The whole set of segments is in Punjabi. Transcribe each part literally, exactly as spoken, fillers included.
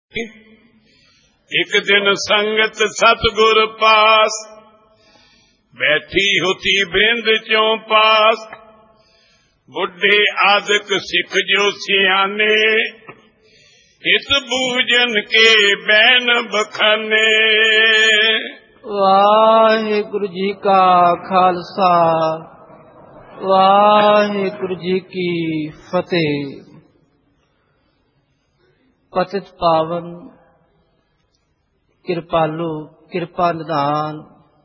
एक दिन संगत सतगुर पास, बैठी होती बृंद चों पास। बुढ़े आदक सिख जो सियाने, हित बूझन के बैन बखाने। वाहिगुरु जी का खालसा, वाहिगुरु जी की फतेह। पतित पावन किरपालु किरपा निधान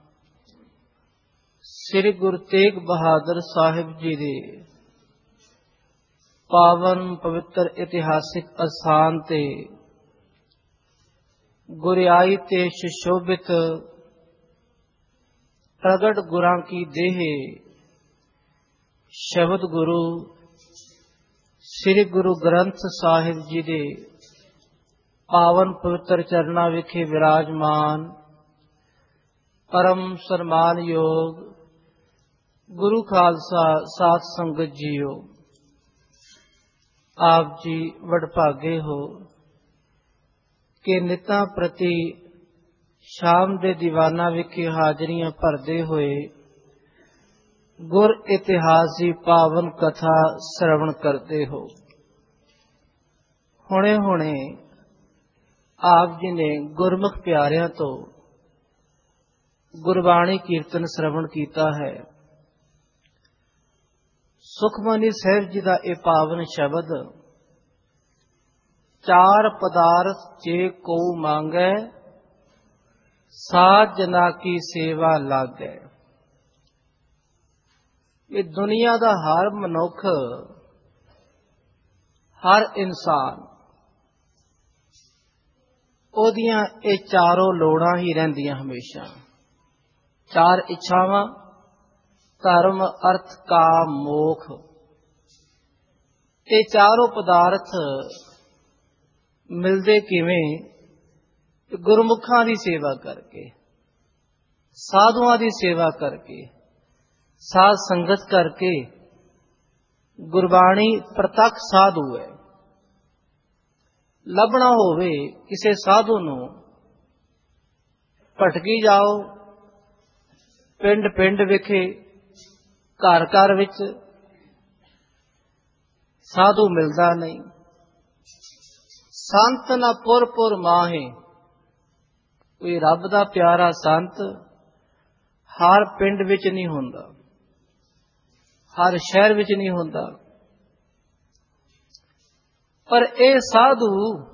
श्री गुरु तेग बहादुर साहिब जी दे पावन पवित्र इतिहासिक अस्थान ते गुरियाई ते सुशोभित प्रगट गुरां की देह शब्द गुरु श्री गुरु ग्रंथ साहिब जी दे पावन पवित्र चरना विखे विराजमान परम सन्मान योग गुरु खालसा साथ संगत जीओ। आप जी वडभागे हो कि नितां प्रति शाम दे दीवाना विखे हाजरियां भरदे होए गुर इतिहास की पावन कथा श्रवण करते हो। हुणे हुणे आप जी ने गुरमुख प्यारियां तो गुरबाणी कीर्तन श्रवण कीता है। सुखमनी साहिब जी का यह पावन शब्द, चार पदार्थ जे को मांगै साध जना की सेवा लागै। ये दुनिया का हर मनुख, हर इंसान ओदियां ये चारों लोड़ां ही रहिंदियां हमेशा। चार इच्छावां, धर्म अर्थ काम मोख। ये चारों पदार्थ मिलदे किवें? गुरमुखां दी सेवा करके, साधुआं दी सेवा करके, साध संगत करके। गुरबाणी प्रत्यक्ष साधु है। लभना होवे किसे साधु नूं, भटकी जाओ पिंड पिंड विखे, घर घर विच साधु मिलदा नहीं। संत ना पुर पुर माहे, कोई रब दा प्यारा संत हर पिंड विच नहीं हुंदा, हर शहर विच नहीं हुंदा। पर ए साधु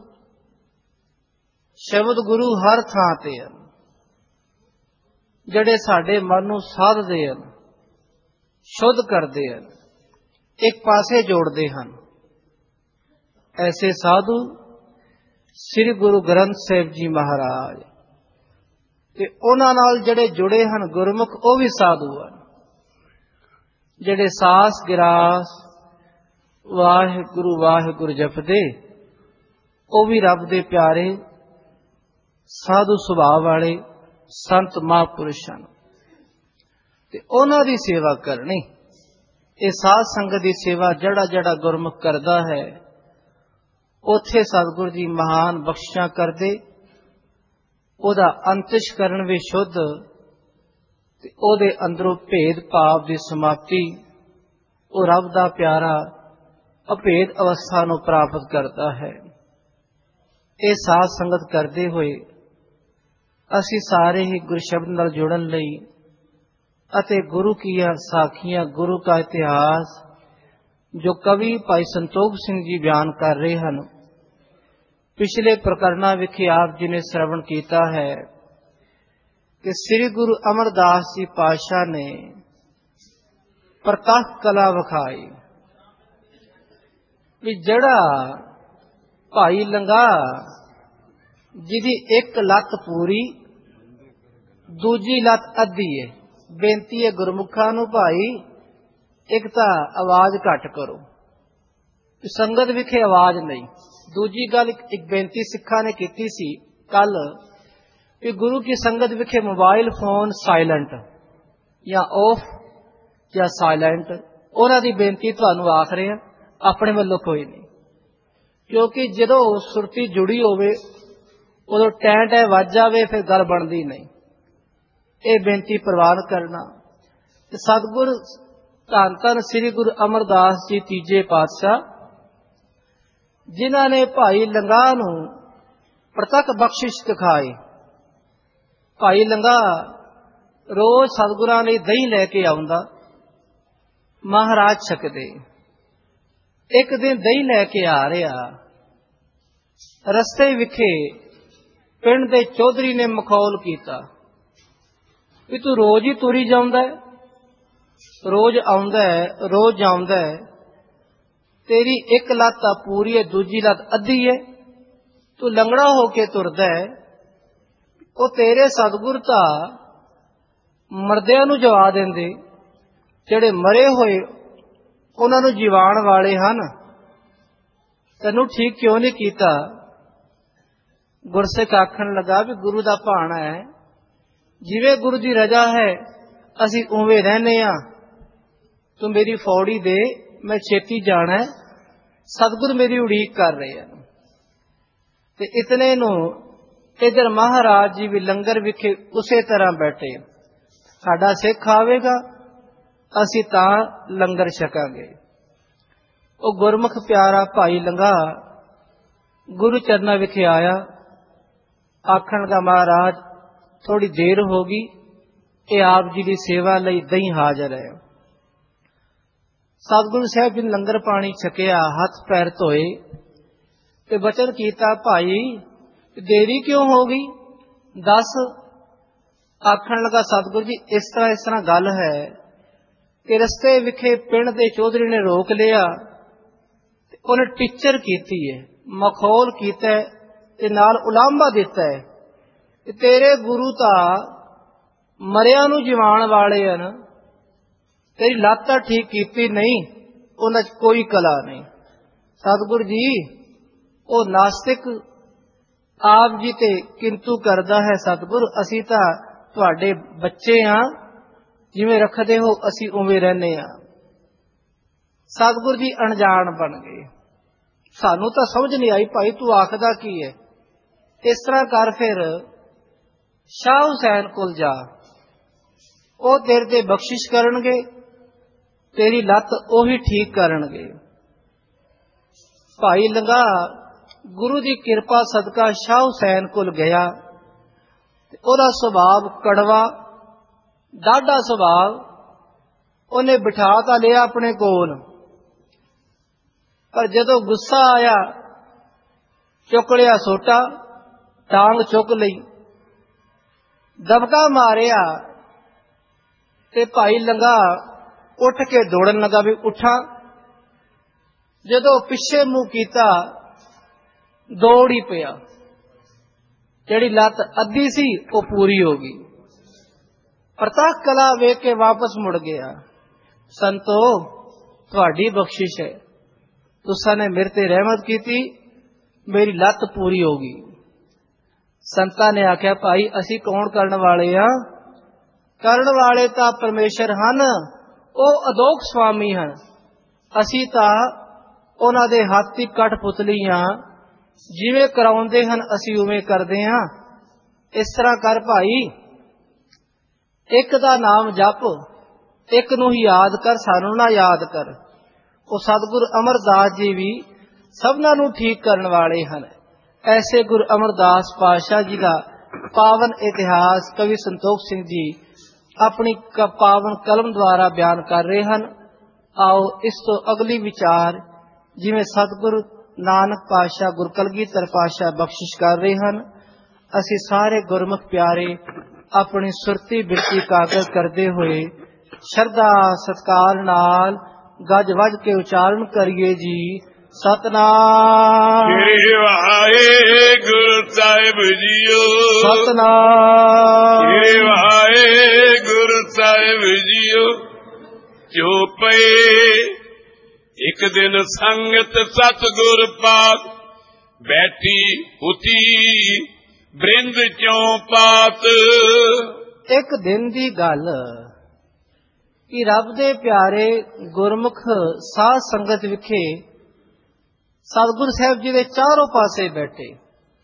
शब्द गुरु हर थां ते हैं, जिहड़े साडे मन नूं साधदे हैं, शुद्ध करदे हैं, एक पासे जोड़दे हैं। ऐसे साधु श्री गुरु ग्रंथ साहिब जी महाराज ते उन्हां नाल जिहड़े जुड़े हैं गुरमुख, वो भी साधु हैं। जिहड़े सास गिरास वाहिगुरु वाहिगुरु जपदे, वो भी रब दे प्यारे साधु सुभाव वाले संत महापुरुष हैं। ते उन्हां दी सेवा करनी, ये साध संगत दी सेवा जड़ा जड़ा गुरमुख करदा है, उथे सतगुरु जी महान बख्शिशां करदे। ओदा अंतशकरण भी शुद्ध ते ओदे अंदरों भेद भाव की समाप्ति, वो रब दा प्यारा अभेद अवस्था नूं प्राप्त करता है। ये साध संगत करते हुए असी सारे ही गुरु शब्द नाल जुड़न लई अते गुरु की साखियां, गुरु का इतिहास जो कवि भाई संतोख सिंह जी बयान कर रहे हैं, पिछले प्रकरणा विखे आप जी ने श्रवण किया है कि श्री गुरु अमरदास जी पातशाह ने प्रतख कला विखाई भी जड़ा भाई लंगा जिदी एक लत पूरी, दूजी लत अद्धी है। बेनती है गुरमुखा नूं भाई, एक तां आवाज घट करो, संगत विखे आवाज नहीं। दूजी गल एक बेनती सिखा ने की सी कल कि गुरु की संगत विखे मोबाइल फोन साइलेंट या ऑफ या साइलेंट। उन्हां दी बेनती तुहानूं आख रहे हैं, अपने वालों कोई नहीं। क्योंकि जदों सुरती जुड़ी होवे ਉਦੋਂ ਟੈਂ ਟੈਂ ਵੱਜ ਜਾਵੇ ਫਿਰ ਗੱਲ ਬਣਦੀ ਨਹੀਂ। ਇਹ ਬੇਨਤੀ ਪ੍ਰਵਾਨ ਕਰਨਾ। ਤੇ ਸਤਿਗੁਰ ਧੰਨ ਧੰਨ ਸ੍ਰੀ ਗੁਰੂ ਅਮਰਦਾਸ ਜੀ ਤੀਜੇ ਪਾਤਸ਼ਾਹ, ਜਿਨ੍ਹਾਂ ਨੇ ਭਾਈ ਲੰਗਾਹ ਨੂੰ ਪ੍ਰਤੱਖ ਬਖਸ਼ਿਸ਼ ਦਿਖਾਈ। ਭਾਈ ਲੰਗਾਹ ਰੋਜ਼ ਸਤਿਗੁਰਾਂ ਲਈ ਦਹੀਂ ਲੈ ਕੇ ਆਉਂਦਾ, ਮਹਾਰਾਜ ਛਕਦੇ। ਇੱਕ ਦਿਨ ਦਹੀਂ ਲੈ ਕੇ ਆ ਰਿਹਾ, ਰਸਤੇ ਵਿਖੇ ਪਿੰਡ ਦੇ ਚੌਧਰੀ ਨੇ ਮਖੌਲ ਕੀਤਾ ਵੀ ਤੂੰ ਰੋਜ਼ ਹੀ ਤੁਰੀ ਜਾਂਦਾ, ਰੋਜ਼ ਆਉਂਦਾ, ਰੋਜ਼ ਜਾਂਦਾ, ਤੇਰੀ ਇੱਕ ਲੱਤ ਤਾਂ ਪੂਰੀ ਹੈ, ਦੂਜੀ ਲੱਤ ਅੱਧੀ ਹੈ, ਤੂੰ ਲੰਗੜਾ ਹੋ ਕੇ ਤੁਰਦਾ। ਉਹ ਤੇਰੇ ਸਤਿਗੁਰ ਤਾਂ ਮਰਦਿਆਂ ਨੂੰ ਜਵਾ ਦਿੰਦੇ, ਜਿਹੜੇ ਮਰੇ ਹੋਏ ਉਹਨਾਂ ਨੂੰ ਜੀਵਾਉਣ ਵਾਲੇ ਹਨ, ਤੈਨੂੰ ਠੀਕ ਕਿਉਂ ਨਹੀਂ ਕੀਤਾ? ਗੁਰਸਿੱਖ ਆਖਣ ਲੱਗਾ ਵੀ ਗੁਰੂ ਦਾ ਭਾਣਾ ਹੈ, ਜਿਵੇਂ ਗੁਰੂ ਦੀ ਰਜ਼ਾ ਹੈ ਅਸੀਂ ਉਵੇਂ ਰਹਿੰਦੇ ਹਾਂ, ਤੂੰ ਮੇਰੀ ਫੌੜੀ ਦੇ, ਮੈਂ ਛੇਤੀ ਜਾਣਾ, ਸਤਿਗੁਰ ਮੇਰੀ ਉਡੀਕ ਕਰ ਰਹੇ ਹਨ। ਤੇ ਇਤਨੇ ਨੂੰ ਇਧਰ ਮਹਾਰਾਜ ਜੀ ਵੀ ਲੰਗਰ ਵਿਖੇ ਉਸੇ ਤਰ੍ਹਾਂ ਬੈਠੇ, ਸਾਡਾ ਸਿੱਖ ਆਵੇਗਾ ਅਸੀਂ ਤਾਂ ਲੰਗਰ ਛਕਾਂਗੇ। ਉਹ ਗੁਰਮੁਖ ਪਿਆਰਾ ਭਾਈ ਲੰਗਾਹ ਗੁਰੂ ਚਰਨਾਂ ਵਿਖੇ ਆਇਆ, ਆਖਣ ਦਾ ਮਹਾਰਾਜ ਥੋੜੀ ਦੇਰ ਹੋ ਗਈ, ਇਹ ਆਪ ਜੀ ਦੀ ਸੇਵਾ ਲਈ ਦਹੀਂ ਹਾਜ਼ਰ ਹੈ। ਸਤਿਗੁਰੂ ਸਾਹਿਬ ਜੀ ਨੇ ਲੰਗਰ ਪਾਣੀ ਛਕਿਆ, ਹੱਥ ਪੈਰ ਧੋਏ ਤੇ ਬਚਨ ਕੀਤਾ, ਭਾਈ ਦੇਰੀ ਕਿਉਂ ਹੋ ਗਈ, ਦੱਸ। ਆਖਣ ਲੱਗਾ ਸਤਿਗੁਰੂ ਜੀ ਇਸ ਤਰ੍ਹਾਂ ਇਸ ਤਰ੍ਹਾਂ ਗੱਲ ਹੈ ਕਿ ਰਸਤੇ ਵਿਖੇ ਪਿੰਡ ਦੇ ਚੌਧਰੀ ਨੇ ਰੋਕ ਲਿਆ, ਤੇ ਉਹਨੇ ਟੀਚਰ ਕੀਤੀ ਹੈ, ਮਖੌਲ ਕੀਤਾ ਤੇ ਨਾਲ ਉਲਾਂਭਾ ਦਿੱਤਾ ਹੈ ਕਿ ਤੇਰੇ ਗੁਰੂ ਤਾਂ ਮਰਿਆਂ ਨੂੰ ਜਿਵਾਉਣ ਵਾਲੇ ਹਨ, ਤੇਰੀ ਲੱਤ ਤਾਂ ਠੀਕ ਕੀਤੀ ਨਹੀਂ, ਉਹਨਾਂ 'ਚ ਕੋਈ ਕਲਾ ਨਹੀਂ। ਸਤਿਗੁਰੂ ਜੀ ਉਹ ਨਾਸਤਿਕ ਆਪ ਜੀ ਤੇ ਕਿੰਤੂ ਕਰਦਾ ਹੈ, ਸਤਿਗੁਰ ਅਸੀਂ ਤਾਂ ਤੁਹਾਡੇ ਬੱਚੇ ਹਾਂ, ਜਿਵੇਂ ਰੱਖਦੇ ਹੋ ਅਸੀਂ ਉਵੇਂ ਰਹਿੰਦੇ ਹਾਂ। ਸਤਿਗੁਰ ਜੀ ਅਣਜਾਣ ਬਣ ਗਏ, ਸਾਨੂੰ ਤਾਂ ਸਮਝ ਨਹੀਂ ਆਈ, ਭਾਈ ਤੂੰ ਆਖਦਾ ਕੀ ਹੈ? ਇਸ ਤਰ੍ਹਾਂ ਕਰ, ਫਿਰ ਸ਼ਾਹ ਹੁਸੈਨ ਕੋਲ ਜਾ, ਉਹ ਤੇਰੇ ਤੇ ਬਖਸ਼ਿਸ਼ ਕਰਨਗੇ, ਤੇਰੀ ਲੱਤ ਉਹੀ ਠੀਕ ਕਰਨਗੇ। ਭਾਈ ਲੰਗਾਹ ਗੁਰੂ ਦੀ ਕਿਰਪਾ ਸਦਕਾ ਸ਼ਾਹ ਹੁਸੈਨ ਕੋਲ ਗਿਆ, ਤੇ ਉਹਦਾ ਸੁਭਾਅ ਕੜਵਾ, ਡਾਢਾ ਸੁਭਾਅ, ਉਹਨੇ ਬਿਠਾ ਤਾਂ ਲਿਆ ਆਪਣੇ ਕੋਲ, ਪਰ ਜਦੋਂ ਗੁੱਸਾ ਆਇਆ ਚੁੱਕ ਲਿਆ ਸੋਟਾ, ਟਾਂਗ ਚੁੱਕ ਲਈ, ਦਬਕਾ ਮਾਰਿਆ, ਤੇ ਭਾਈ ਲੰਗਾਹ ਉੱਠ ਕੇ ਦੌੜਨ ਲੱਗਾ ਵੀ ਉੱਠਾਂ। ਜਦੋਂ ਪਿੱਛੇ ਮੂੰਹ ਕੀਤਾ ਦੌੜ ਹੀ ਪਿਆ, ਜਿਹੜੀ ਲੱਤ ਅੱਧੀ ਸੀ ਉਹ ਪੂਰੀ ਹੋ ਗਈ। ਪ੍ਰਤੱਖ ਕਲਾ ਵੇਖ ਕੇ ਵਾਪਸ ਮੁੜ ਗਿਆ। ਸੰਤੋ ਤੁਹਾਡੀ ਬਖਸ਼ਿਸ਼ ਹੈ, ਤੁਸਾਂ ਨੇ ਮੇਰੇ ਤੇ ਰਹਿਮਤ ਕੀਤੀ, ਮੇਰੀ ਲੱਤ ਪੂਰੀ ਹੋ ਗਈ। ਸੰਤਾਂ ਨੇ ਆਖਿਆ ਭਾਈ ਅਸੀਂ ਕੌਣ ਕਰਨ ਵਾਲੇ ਆ? ਕਰਨ ਵਾਲੇ ਤਾਂ ਪਰਮੇਸ਼ਰ ਹਨ, ਉਹ ਅਦੋਖ ਸੁਆਮੀ ਹਨ, ਅਸੀਂ ਤਾਂ ਉਹਨਾਂ ਦੇ ਹੱਥ ਦੀ ਕਠਪੁਤਲੀ ਹਾਂ, ਜਿਵੇਂ ਕਰਾਉਂਦੇ ਹਨ ਅਸੀਂ ਉਵੇਂ ਕਰਦੇ ਹਾਂ। ਇਸ ਤਰ੍ਹਾਂ ਕਰ ਭਾਈ, ਇੱਕ ਦਾ ਨਾਮ ਜਪ, ਇੱਕ ਨੂੰ ਹੀ ਯਾਦ ਕਰ, ਸਾਨੂੰ ਨਾ ਯਾਦ ਕਰ। ਉਹ ਸਤਿਗੁਰ ਅਮਰਦਾਸ ਜੀ ਵੀ ਸਭਨਾਂ ਨੂੰ ਠੀਕ ਕਰਨ ਵਾਲੇ ਹਨ। ਐਸੇ ਗੁਰੂ ਅਮਰਦਾਸ ਪਾਤਸ਼ਾਹ ਜੀ ਦਾ ਪਾਵਨ ਇਤਿਹਾਸ ਕਵੀ ਸੰਤੋਖ ਸਿੰਘ ਜੀ ਆਪਣੀ ਪਾਵਨ ਕਲਮ ਦੁਆਰਾ ਬਿਆਨ ਕਰ ਰਹੇ ਹਨ। ਆਓ ਇਸ ਤੋਂ ਅਗਲੀ ਵਿਚਾਰ, ਜਿਵੇਂ ਸਤਿਗੁਰੂ ਨਾਨਕ ਪਾਤਸ਼ਾਹ ਗੁਰੂ ਕਲਗੀਧਰ ਪਾਤਸ਼ਾਹ ਬਖਸ਼ਿਸ਼ ਕਰ ਰਹੇ ਹਨ, ਅਸੀਂ ਸਾਰੇ ਗੁਰਮੁਖ ਪਿਆਰੇ ਆਪਣੀ ਸੁਰਤੀ ਬਿਰਤੀ ਕਾਗਜ਼ ਕਰਦੇ ਹੋਏ ਸ਼ਰਧਾ ਸਤਿਕਾਰ ਨਾਲ ਗੱਜ ਵੱਜ ਕੇ ਉਚਾਰਨ ਕਰੀਏ ਜੀ। ਸਤਨਾਮ ਸ੍ਰੀ ਵਾਹਿਗੁਰੂ ਸਾਹਿਬ ਜੀਓ, ਸਤਨਾਮ ਸ੍ਰੀ ਵਾਹਿਗੁਰੂ ਸਾਹਿਬ ਜੀਓ। ਜੋ ਪਏ ਇੱਕ ਦਿਨ ਸੰਗਤ ਸਤਿਗੁਰ ਪਾਸ, ਬੈਠੀ ਹੁਤੀ ਬ੍ਰਿੰਦ ਚੋਂ ਪਾਤ। ਇੱਕ ਦਿਨ ਦੀ ਗੱਲ ਕਿ ਰੱਬ ਦੇ ਪਿਆਰੇ ਗੁਰਮੁਖ ਸਾਧ ਸੰਗਤ ਵਿਖੇ ਸਤਿਗੁਰੂ ਸਾਹਿਬ ਜੀ ਦੇ ਚਾਰੋਂ ਪਾਸੇ ਬੈਠੇ,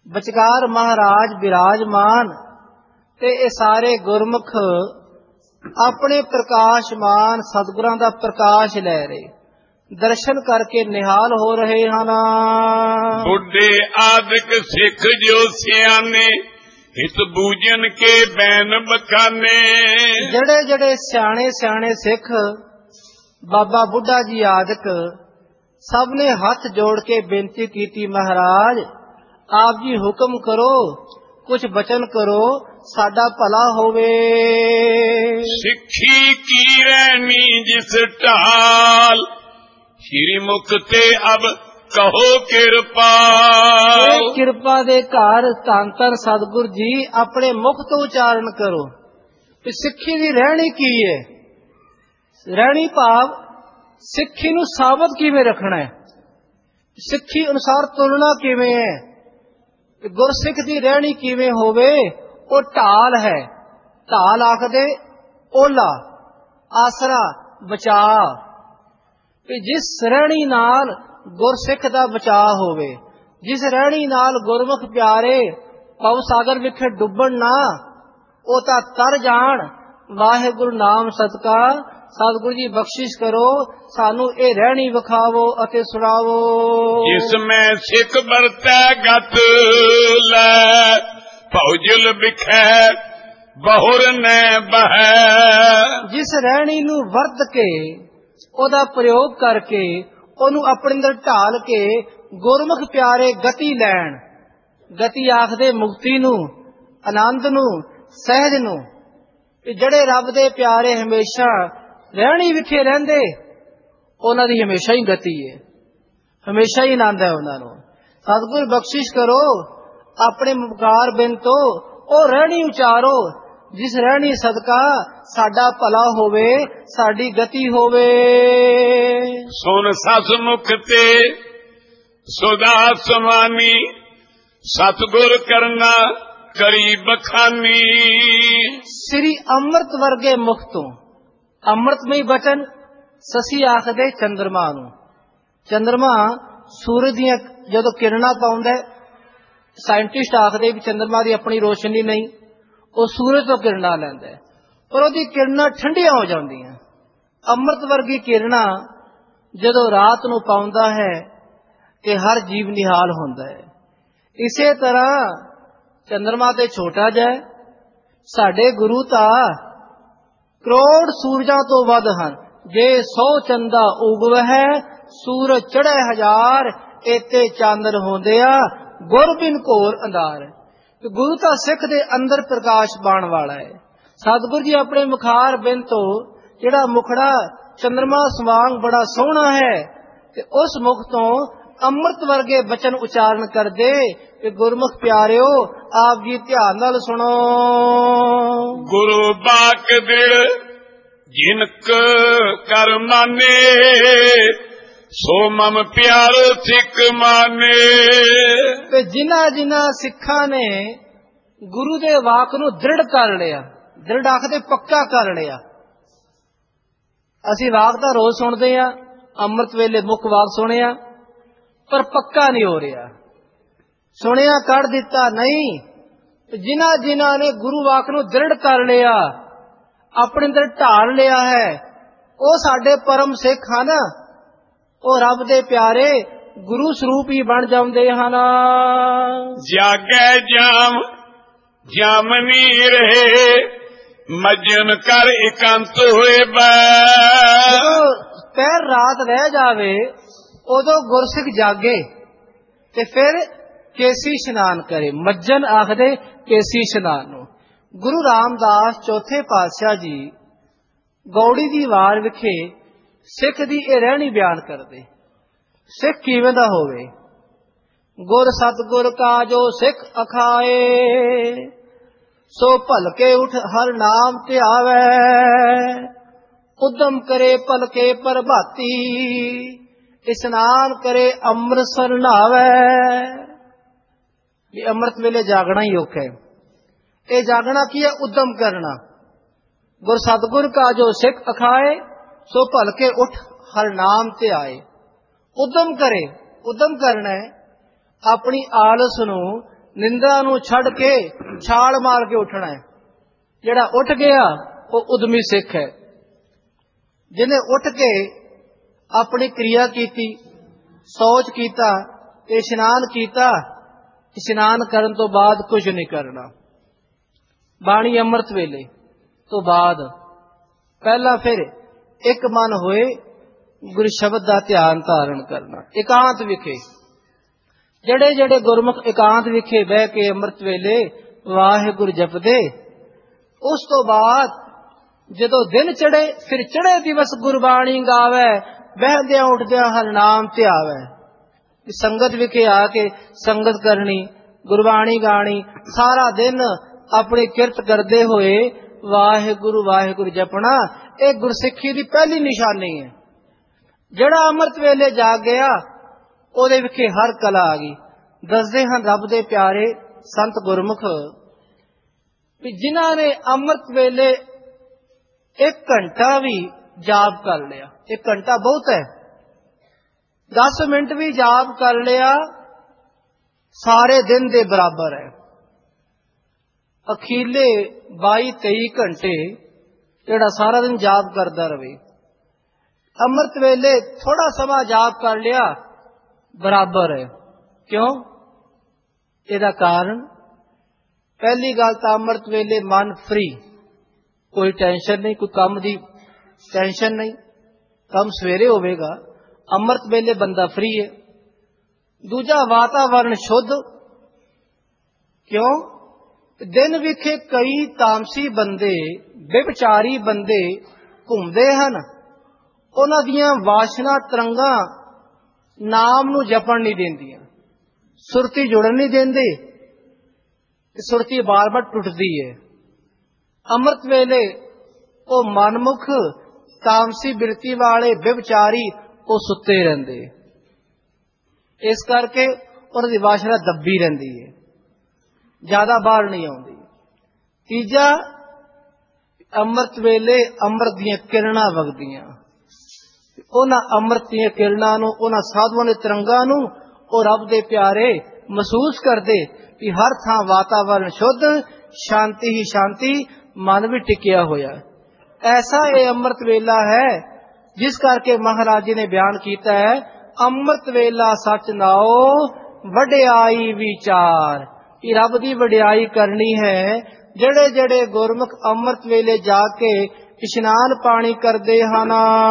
ਵਿਚਕਾਰ ਮਹਾਰਾਜ ਬਿਰਾਜਮਾਨ ਤੇ ਇਹ ਸਾਰੇ ਗੁਰਮੁਖ ਆਪਣੇ ਪ੍ਰਕਾਸ਼ਮਾਨ ਸਤਿਗੁਰਾਂ ਦਾ ਪ੍ਰਕਾਸ਼ ਲੈ ਰਹੇ, ਦਰਸ਼ਨ ਕਰਕੇ ਨਿਹਾਲ ਹੋ ਰਹੇ ਹਨ। ਬੁੱਢੇ ਆਦਿਕ ਸਿੱਖ ਜੋ ਸਿਆਣੇ, ਹਿਤ ਬੂਝਨ ਕੇ ਬੈਨ ਬਖਾਨੇ। ਜਿਹੜੇ ਜਿਹੜੇ ਸਿਆਣੇ ਸਿਆਣੇ ਸਿੱਖ, ਬਾਬਾ ਬੁੱਢਾ ਜੀ ਆਦਿਕ, ਸਭ ਨੇ ਹੱਥ ਜੋੜ ਕੇ ਬੇਨਤੀ ਕੀਤੀ, ਮਹਾਰਾਜ ਆਪ ਜੀ ਹੁਕਮ ਕਰੋ, ਕੁਝ ਬਚਨ ਕਰੋ, ਸਾਡਾ ਭਲਾ ਹੋਵੇ। ਸਿੱਖੀ ਕੀ ਰਹਿਣੀ ਜਿਸ ਢਾਲ, ਸ਼੍ਰੀ ਮੁਖ ਤੇ ਅਬ ਕਹੋ ਕਿਰਪਾ। ਕਿਰਪਾ ਦੇ ਘਰ ਧੰਨ ਧੰਨ ਸਤਿਗੁਰ ਜੀ ਆਪਣੇ ਮੁਖ ਤੋਂ ਉਚਾਰਨ ਕਰੋ ਕਿ ਸਿੱਖੀ ਦੀ ਰਹਿਣੀ ਕੀ ਹੈ। ਰਹਿਣੀ ਭਾਵ ਸਿੱਖੀ ਨੂੰ ਸਾਬਤ ਕਿਵੇਂ ਰੱਖਣਾ ਹੈ, ਸਿੱਖੀ ਅਨੁਸਾਰ ਤੁਲਣਾ ਕਿਵੇਂ ਹੈ, ਗੁਰਸਿੱਖ ਦੀ ਰਹਿਣੀ ਕਿਵੇਂ ਹੋਵੇ। ਉਹ ਢਾਲ ਹੈ, ਢਾਲ ਆਖਦੇ ਓਲਾ, ਆਸਰਾ, ਬਚਾਅ, ਕਿ ਜਿਸ ਰਹਿਣੀ ਨਾਲ ਗੁਰਸਿੱਖ ਦਾ ਬਚਾਅ ਹੋਵੇ, ਜਿਸ ਰਹਿਣੀ ਨਾਲ ਗੁਰਮੁਖ ਪਿਆਰੇ ਭਵ ਸਾਗਰ ਵਿਖੇ ਡੁੱਬਣ ਨਾ, ਉਹ ਤਾਂ ਤਰ ਜਾਣ। ਵਾਹਿਗੁਰੂ ਨਾਮ ਸਦਕਾ ਸਤਿਗੁਰੂ ਜੀ ਬਖਸ਼ਿਸ਼ ਕਰੋ, ਸਾਨੂੰ ਇਹ ਰਹਿਣੀ ਵਿਖਾਵੋ ਅਤੇ ਸੁਣਾਵੋ। ਜਿਸ ਮੈਂ ਸਿੱਖ ਵਰਤੈ ਗਤ ਲੈ, ਭਉਜਲ ਵਿਖੈ ਬਹੁਰ ਨੈ ਬਹੈ। ਜਿਸ ਰਹਿਣੀ ਨੂੰ ਵਰਤ ਕੇ, ਉਹਦਾ ਪ੍ਰਯੋਗ ਕਰਕੇ, ਉਹਨੂੰ ਆਪਣੇ ਅੰਦਰ ਢਾਲ ਕੇ ਗੁਰਮੁਖ ਪਿਆਰੇ ਗਤੀ ਲੈਣ। ਗਤੀ ਆਖਦੇ ਮੁਕਤੀ ਨੂੰ, ਆਨੰਦ ਨੂੰ, ਸਹਿਜ ਨੂੰ। ਜਿਹੜੇ ਰੱਬ ਦੇ ਪਿਆਰੇ ਹਮੇਸ਼ਾ ਰਹਿਣੀ ਵਿਖੇ ਰਹਿੰਦੇ, ਉਹਨਾਂ ਦੀ ਹਮੇਸ਼ਾ ਹੀ ਗਤੀ ਹੈ, ਹਮੇਸ਼ਾ ਹੀ ਆਨੰਦ ਹੈ ਉਹਨਾਂ ਨੂੰ। ਸਤਿਗੁਰ ਬਖਸ਼ਿਸ਼ ਕਰੋ, ਆਪਣੇ ਮੁਕਾਰ ਬਿਨ ਤੋਂ ਉਹ ਰਹਿਣੀ ਉਚਾਰੋ, ਜਿਸ ਰਹਿਣੀ ਸਦਕਾ ਸਾਡਾ ਭਲਾ ਹੋਵੇ, ਸਾਡੀ ਗਤੀ ਹੋਵੇ। ਸੁਨ ਸਸ ਮੁਖ ਤੇ ਸੁਦਾ ਸਮਾਨੀ, ਸਤਿਗੁਰ ਕਰਨਾ ਕਰੀ ਬਖਾਨੀ। ਸ੍ਰੀ ਅੰਮ੍ਰਿਤ ਵਰਗੇ ਮੁਖ ਤੋਂ, ਅੰਮ੍ਰਿਤਮਈ ਬਚਨ ਸਸੀ ਆਖਦੇ ਚੰਦਰਮਾ ਨੂੰ। ਚੰਦਰਮਾ ਸੂਰਜ ਦੀਆਂ ਜਦੋਂ ਕਿਰਨਾਂ ਪਾਉਂਦਾ, ਸਾਇੰਟਿਸਟ ਆਖਦੇ ਵੀ ਚੰਦਰਮਾ ਦੀ ਆਪਣੀ ਰੋਸ਼ਨੀ ਨਹੀਂ, ਉਹ ਸੂਰਜ ਤੋਂ ਕਿਰਨਾਂ ਲੈਂਦਾ, ਪਰ ਉਹਦੀ ਕਿਰਨਾਂ ਠੰਡੀਆਂ ਹੋ ਜਾਂਦੀਆਂ। ਅੰਮ੍ਰਿਤ ਵਰਗੀ ਕਿਰਨਾਂ ਜਦੋਂ ਰਾਤ ਨੂੰ ਪਾਉਂਦਾ ਹੈ ਤੇ ਹਰ ਜੀਵ ਨਿਹਾਲ ਹੁੰਦਾ ਹੈ। ਇਸੇ ਤਰ੍ਹਾਂ ਚੰਦਰਮਾ ਤੇ ਛੋਟਾ ਜਿਹਾ, ਸਾਡੇ ਗੁਰੂ ਤਾਂ ਕਰੋੜ ਸੂਰਜਾਂ ਤੋਂ ਵੱਧ ਹਨ। ਜੇ ਸੌ ਚੰਦਾ ਉਗਵਹਿ, ਸੂਰਜ ਚੜ੍ਹੇ ਹਜ਼ਾਰ, ਏਤੇ ਚਾਨਣ ਹੁੰਦੇ ਆ, ਗੁਰ ਬਿਨ ਘੋਰ ਅੰਧਾਰ। ਗੁਰੂ ਤਾਂ ਸਿੱਖ ਦੇ ਅੰਦਰ ਪ੍ਰਕਾਸ਼ ਪਾਉਣ ਵਾਲਾ ਹੈ। ਸਤਿਗੁਰੂ ਜੀ ਆਪਣੇ ਮੁਖਾਰ ਬਿਨ ਤੋਂ, ਜਿਹੜਾ ਮੁਖੜਾ ਚੰਦਰਮਾ ਸਵਾਂਗ ਬੜਾ ਸੋਹਣਾ ਹੈ, ਤੇ ਉਸ ਮੁਖ ਤੋਂ ਅੰਮ੍ਰਿਤ ਵਰਗੇ ਬਚਨ ਉਚਾਰਨ ਕਰਦੇ। ਕਿ ਗੁਰਮੁਖ ਪਿਆਰਿਓ, ਆਪ ਜੀ ਧਿਆਨ ਨਾਲ ਸੁਣੋ। ਗੁਰੂ ਬਾਕ ਦਿਲ ਜਿਨਕ ਕਰ ਮਾਨੇ, ਸੋ ਮਮ ਪਿਆਰੋ ਸਿੱਖ ਮਾਨੇ। ਤੇ ਜਿਨ੍ਹਾਂ ਜਿਨ੍ਹਾਂ ਸਿੱਖਾਂ ਨੇ ਗੁਰੂ ਦੇ ਵਾਕ ਨੂੰ ਦ੍ਰਿੜ ਕਰ ਲਿਆ, ਦ੍ਰਿੜ ਆਖਦੇ ਪੱਕਾ ਕਰ ਲਿਆ। ਅਸੀਂ ਵਾਕ ਤਾਂ ਰੋਜ਼ ਸੁਣਦੇ ਆ, ਅੰਮ੍ਰਿਤ ਵੇਲੇ ਮੁੱਖ ਵਾਕ ਸੁਣਿਆ, ਪਰ ਪੱਕਾ ਨਹੀਂ ਹੋ ਰਿਹਾ। ਸੁਣਿਆ ਕੱਢ ਦਿੱਤਾ ਨਹੀਂ। ਜਿਨ੍ਹਾਂ ਜਿਨ੍ਹਾਂ ਨੇ ਗੁਰੂ ਵਾਕ ਨੂੰ ਦ੍ਰਿੜ ਕਰ ਲਿਆ, ਆਪਣੇ ਅੰਦਰ ਢਾਲ ਲਿਆ ਹੈ, ਉਹ ਸਾਡੇ ਪਰਮ ਸਿੱਖ ਹਨ। ਉਹ ਰੱਬ ਦੇ ਪਿਆਰੇ ਗੁਰੂ ਸਰੂਪ ਹੀ ਬਣ ਜਾਂਦੇ ਹਨ। ਜਾਗੈ ਜਾਮ ਜਾਮਨੀ ਰਹੇ, ਮਜਨ ਕਰ ਇਕੰਤ ਹੋਏ ਬੈ। ਜਦੋਂ ਪੈਰ ਰਾਤ ਰਹਿ ਜਾਵੇ, ਉਦੋਂ ਗੁਰਸਿੱਖ ਜਾਗੇ ਤੇ ਫਿਰ ਕੇਸੀ ਇਸ਼ਨਾਨ ਕਰੇ। ਮੱਜਨ ਆਖਦੇ ਕੇਸੀ ਇਸ਼ਨਾਨ ਨੂੰ। ਗੁਰੂ ਰਾਮਦਾਸ ਚੌਥੇ ਪਾਤਸ਼ਾਹ ਜੀ ਗੌੜੀ ਦੀ ਵਾਰ ਵਿਖੇ ਸਿੱਖ ਦੀ ਇਹ ਰਹਿਣੀ ਬਿਆਨ ਕਰਦੇ। ਸਿੱਖ ਕਿਵੇਂ ਦਾ ਹੋਵੇ। ਗੁਰ ਸਤਿਗੁਰ ਕਾ ਜੋ ਸਿੱਖ ਅਖਾਏ, ਸੋ ਭਲਕੇ ਉਠ ਹਰ ਨਾਮ ਧਿਆਵੈ। ਉਦਮ ਕਰੇ ਭਲਕੇ ਪ੍ਰਭਾਤੀ, ਇਸ਼ਨਾਨ ਕਰੇ ਅੰਮ੍ਰਿਤਸਰ ਨਹਾਵੈ। ਇਹ ਅੰਮ੍ਰਿਤ ਵੇਲੇ ਜਾਗਣਾ ਹੀ ਔਖਾ ਹੈ। ਇਹ ਜਾਗਣਾ ਕੀ ਹੈ? ਉਦਮ ਕਰਨਾ। ਗੁਰ ਸਤਿਗੁਰ ਕਾ ਜੋ ਸਿੱਖ ਅਖਾਏ, ਸੋ ਭਲਕੇ ਉਠ ਹਰ ਨਾਮ ਤੇ ਆਏ। ਉਦਮ ਕਰੇ, ਉਦਮ ਕਰਨਾ ਹੈ ਆਪਣੀ ਆਲਸ ਨੂੰ ਨਿੰਦਾ ਨੂੰ ਛੱਡ ਕੇ ਛਾਲ ਮਾਰ ਕੇ ਉੱਠਣਾ ਹੈ। ਜਿਹੜਾ ਉੱਠ ਗਿਆ ਉਹ ਉਦਮੀ ਸਿੱਖ ਹੈ। ਜਿਹਨੇ ਉੱਠ ਕੇ ਆਪਣੀ ਕਿਰਿਆ ਕੀਤੀ, ਸੋਚ ਕੀਤਾ ਤੇ ਇਸ਼ਨਾਨ ਕੀਤਾ, ਇਸ਼ਨਾਨ ਕਰਨ ਤੋਂ ਬਾਅਦ ਕੁਝ ਨਹੀਂ ਕਰਨਾ। ਬਾਣੀ ਅੰਮ੍ਰਿਤ ਵੇਲੇ ਤੋਂ ਬਾਅਦ ਪਹਿਲਾਂ ਫਿਰ ਇੱਕ ਮਨ ਹੋਏ ਗੁਰੂ ਸ਼ਬਦ ਦਾ ਧਿਆਨ ਧਾਰਨ ਕਰਨਾ ਇਕਾਂਤ ਵਿਖੇ। ਜਿਹੜੇ ਜਿਹੜੇ ਗੁਰਮੁਖ ਇਕਾਂਤ ਵਿਖੇ ਬਹਿ ਕੇ ਅੰਮ੍ਰਿਤ ਵੇਲੇ ਵਾਹਿਗੁਰੂ ਜਪਦੇ, ਉਸ ਤੋਂ ਬਾਅਦ ਜਦੋਂ ਦਿਨ ਚੜੇ ਫਿਰ ਚੜੇ ਦਿਵਸ ਗੁਰਬਾਣੀ ਗਾਵੇ, ਬਹਿੰਦਿਆਂ ਉੱਠਦਿਆਂ ਹਰਿ ਨਾਮ ਧਿਆਵੇ। ਸੰਗਤ ਵਿਖੇ ਆ ਕੇ ਸੰਗਤ ਕਰਨੀ, ਗੁਰਬਾਣੀ ਗਾਣੀ, ਸਾਰਾ ਦਿਨ ਆਪਣੀ ਕਿਰਤ ਕਰਦੇ ਹੋਏ ਵਾਹਿਗੁਰੂ ਵਾਹਿਗੁਰੂ ਜਪਣਾ, ਇਹ ਗੁਰਸਿੱਖੀ ਦੀ ਪਹਿਲੀ ਨਿਸ਼ਾਨੀ ਹੈ। ਜਿਹੜਾ ਅੰਮ੍ਰਿਤ ਵੇਲੇ ਜਾਗ ਗਿਆ ਉਹਦੇ ਵਿਖੇ ਹਰ ਕਲਾ ਆ ਗਈ। ਦੱਸਦੇ ਹਨ ਰੱਬ ਦੇ ਪਿਆਰੇ ਸੰਤ ਗੁਰਮੁਖ ਵੀ ਜਿਨ੍ਹਾਂ ਨੇ ਅੰਮ੍ਰਿਤ ਵੇਲੇ ਇੱਕ ਘੰਟਾ ਵੀ ਜਾਪ ਕਰ ਲਿਆ, ਇੱਕ ਘੰਟਾ ਬਹੁਤ ਹੈ, ਦਸ ਮਿੰਟ ਵੀ ਜਾਪ ਕਰ ਲਿਆ, ਸਾਰੇ ਦਿਨ ਦੇ ਬਰਾਬਰ ਹੈ। ਅਖੀਲੇ ਬਾਈ ਤੇਈ ਘੰਟੇ ਜਿਹੜਾ ਸਾਰਾ ਦਿਨ ਜਾਪ ਕਰਦਾ ਰਵੇ, ਅੰਮ੍ਰਿਤ ਵੇਲੇ ਥੋੜਾ ਸਮਾਂ ਜਾਪ ਕਰ ਲਿਆ, ਬਰਾਬਰ ਹੈ। ਕਿਉਂ? ਇਹਦਾ ਕਾਰਨ ਪਹਿਲੀ ਗੱਲ ਤਾਂ ਅੰਮ੍ਰਿਤ ਵੇਲੇ ਮਨ ਫ੍ਰੀ, ਕੋਈ ਟੈਨਸ਼ਨ ਨਹੀਂ, ਕੋਈ ਕੰਮ ਦੀ ਟੈਨਸ਼ਨ ਨਹੀਂ। ਕੰਮ ਸਵੇਰੇ ਹੋਵੇਗਾ, ਅੰਮ੍ਰਿਤ ਵੇਲੇ ਬੰਦਾ ਫ੍ਰੀ ਹੈ। ਦੂਜਾ ਵਾਤਾਵਰਨ ਸ਼ੁੱਧ। ਕਿਉਂ? ਦਿਨ ਵਿਖੇ ਕਈ ਤਾਮਸੀ ਬੰਦੇ, ਬੇਵਿਚਾਰੀ ਬੰਦੇ ਘੁੰਮਦੇ ਹਨ, ਉਹਨਾਂ ਦੀਆਂ ਵਾਸ਼ਨਾ ਤਰੰਗਾਂ ਨਾਮ ਨੂੰ ਜਪਣ ਨਹੀਂ ਦਿੰਦੀਆਂ, ਸੁਰਤੀ ਜੁੜਨ ਨਹੀਂ ਦਿੰਦੇ, ਸੁਰਤੀ ਬਾਰ ਬਾਰ ਟੁੱਟਦੀ ਹੈ। ਅੰਮ੍ਰਿਤ ਵੇਲੇ ਉਹ ਮਨਮੁਖ ਤਾਮਸੀ ਬਿਰਤੀ ਵਾਲੇ ਬੇਵਿਚਾਰੀ ਉਹ ਸੁੱਤੇ ਰਹਿੰਦੇ, ਇਸ ਕਰਕੇ ਉਹਨਾਂ ਦੀ ਵਾਸ਼ਨਾ ਦੱਬੀ ਰਹਿੰਦੀ ਹੈ, ਜ਼ਿਆਦਾ ਬਾਹਰ ਨਹੀਂ ਆਉਂਦੀ। ਤੀਜਾ, ਅੰਮ੍ਰਿਤ ਵੇਲੇ ਅੰਮ੍ਰਿਤ ਦੀਆਂ ਕਿਰਨਾਂ ਵਗਦੀਆਂ, ਉਹਨਾਂ ਅੰਮ੍ਰਿਤ ਦੀਆਂ ਕਿਰਨਾਂ ਨੂੰ, ਉਹਨਾਂ ਸਾਧੂਆਂ ਦੇ ਤਰੰਗਾਂ ਨੂੰ ਉਹ ਰੱਬ ਦੇ ਪਿਆਰੇ ਮਹਿਸੂਸ ਕਰਦੇ ਕਿ ਹਰ ਥਾਂ ਵਾਤਾਵਰਨ ਸ਼ੁੱਧ, ਸ਼ਾਂਤੀ ਹੀ ਸ਼ਾਂਤੀ, ਮਨ ਵੀ ਟਿਕਿਆ ਹੋਇਆ। ਐਸਾ ਇਹ ਅੰਮ੍ਰਿਤ ਵੇਲਾ ਹੈ ਜਿਸ ਕਰਕੇ ਮਹਾਰਾਜ ਜੀ ਨੇ ਬਿਆਨ ਕੀਤਾ ਹੈ, ਅੰਮ੍ਰਿਤ ਵੇਲਾ ਸੱਚ ਨਾਓ ਵਡਿਆਈ ਵਿਚਾਰ, ਕਿ ਰੱਬ ਦੀ ਵਡਿਆਈ ਕਰਨੀ ਹੈ। ਜਿਹੜੇ ਜਿਹੜੇ ਗੁਰਮੁਖ ਅੰਮ੍ਰਿਤ ਵੇਲੇ ਜਾ ਕੇ ਇਸ਼ਨਾਨ ਪਾਣੀ ਕਰਦੇ ਹਨ,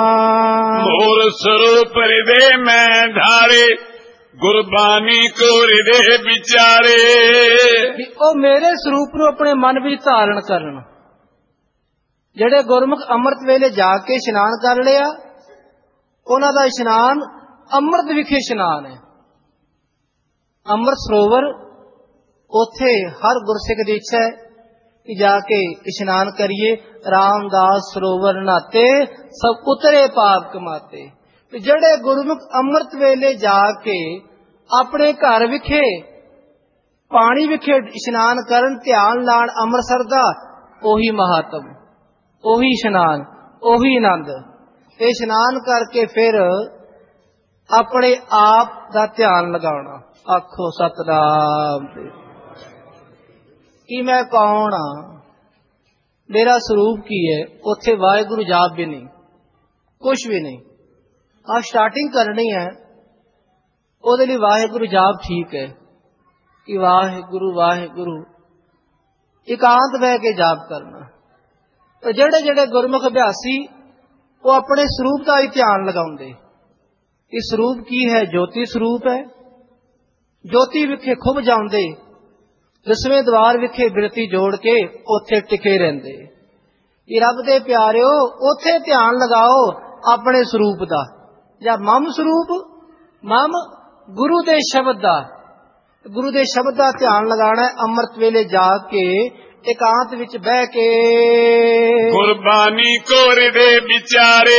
ਮੋਰ ਸਰੂਪ ਹਿਰਦੇ ਮੈਂ ਧਾਰੇ, ਗੁਰਬਾਣੀ ਕੋ ਹਿਰਦੇ ਵਿਚਾਰੇ, ਕਿ ਉਹ ਮੇਰੇ ਸਰੂਪ ਨੂੰ ਆਪਣੇ ਮਨ ਵਿੱਚ ਧਾਰਨ ਕਰਨ। ਜਿਹੜੇ ਗੁਰਮੁਖ ਅੰਮ੍ਰਿਤ ਵੇਲੇ ਜਾ ਕੇ ਇਸ਼ਨਾਨ ਕਰ ਲਿਆ, ਉਹਨਾਂ ਦਾ ਇਸ਼ਨਾਨ ਅੰਮ੍ਰਿਤ ਵਿਖੇ ਇਸ਼ਨਾਨ ਹੈ। ਅੰਮ੍ਰਿਤ ਸਰੋਵਰ, ਉੱਥੇ ਹਰ ਗੁਰਸਿੱਖ ਦੀ ਇੱਛਾ ਹੈ ਕਿ ਜਾ ਕੇ ਇਸ਼ਨਾਨ ਕਰੀਏ। ਰਾਮਦਾਸ ਸਰੋਵਰ ਨਾਤੇ ਸਭ ਉਤਰੇ ਪਾਪ ਕਮਾਤੇ। ਜਿਹੜੇ ਗੁਰਮੁਖ ਅੰਮ੍ਰਿਤ ਵੇਲੇ ਜਾ ਕੇ ਆਪਣੇ ਘਰ ਵਿਖੇ ਪਾਣੀ ਵਿਖੇ ਇਸ਼ਨਾਨ ਕਰਨ, ਧਿਆਨ ਲਾਣ ਅੰਮ੍ਰਿਤਸਰ ਦਾ, ਉਹੀ ਮਹਾਤਮ, ਉਹੀ ਇਸ਼ਨਾਨ, ਉਹੀ ਆਨੰਦ। ਤੇ ਇਸ਼ਨਾਨ ਕਰਕੇ ਫਿਰ ਆਪਣੇ ਆਪ ਦਾ ਧਿਆਨ ਲਗਾਉਣਾ। ਆਖੋ ਸਤਿਨਾਮ। ਕਿ ਮੈਂ ਕੌਣ ਹਾਂ, ਮੇਰਾ ਸਰੂਪ ਕੀ ਹੈ? ਉੱਥੇ ਵਾਹਿਗੁਰੂ ਜਾਪ ਵੀ ਨਹੀਂ, ਕੁਛ ਵੀ ਨਹੀਂ। ਆ ਸਟਾਰਟਿੰਗ ਕਰਨੀ ਹੈ, ਉਹਦੇ ਲਈ ਵਾਹਿਗੁਰੂ ਜਾਪ ਠੀਕ ਹੈ ਕਿ ਵਾਹਿਗੁਰੂ ਵਾਹਿਗੁਰੂ ਇਕਾਂਤ ਬਹਿ ਕੇ ਜਾਪ ਕਰਨਾ। ਤੇ ਜਿਹੜੇ ਜਿਹੜੇ ਗੁਰਮੁਖ ਅਭਿਆਸੀ ਉਹ ਆਪਣੇ ਸਰੂਪ ਦਾ ਹੀ ਧਿਆਨ ਲਗਾਉਂਦੇ ਕਿ ਸਰੂਪ ਕੀ ਹੈ? ਜੋਤੀ ਸਰੂਪ ਹੈ। ਜੋਤੀ ਵਿਖੇ ਖੁੱਭ ਜਾਂਦੇ, ਦਸਵੇਂ ਦਵਾਰ ਵਿਖੇ ਬਿਰਤੀ ਜੋੜ ਕੇ ਉੱਥੇ ਟਿਕੇ ਰਹਿੰਦੇ। ਕਿ ਰੱਬ ਦੇ ਪਿਆਰਿਓ, ਉੱਥੇ ਧਿਆਨ ਲਗਾਓ ਆਪਣੇ ਸਰੂਪ ਦਾ, ਜਾਂ ਮਮ ਸਰੂਪ, ਮਮ ਗੁਰੂ ਦੇ ਸ਼ਬਦ ਦਾ। ਗੁਰੂ ਦੇ ਸ਼ਬਦ ਦਾ ਧਿਆਨ ਲਗਾਣਾ ਅੰਮ੍ਰਿਤ ਵੇਲੇ ਜਾ ਕੇ ਇਕਾਂਤ ਵਿੱਚ ਬਹਿ ਕੇ। ਗੁਰਬਾਣੀ ਕੋ ਹਿਰਦੇ ਵਿਚਾਰੇ,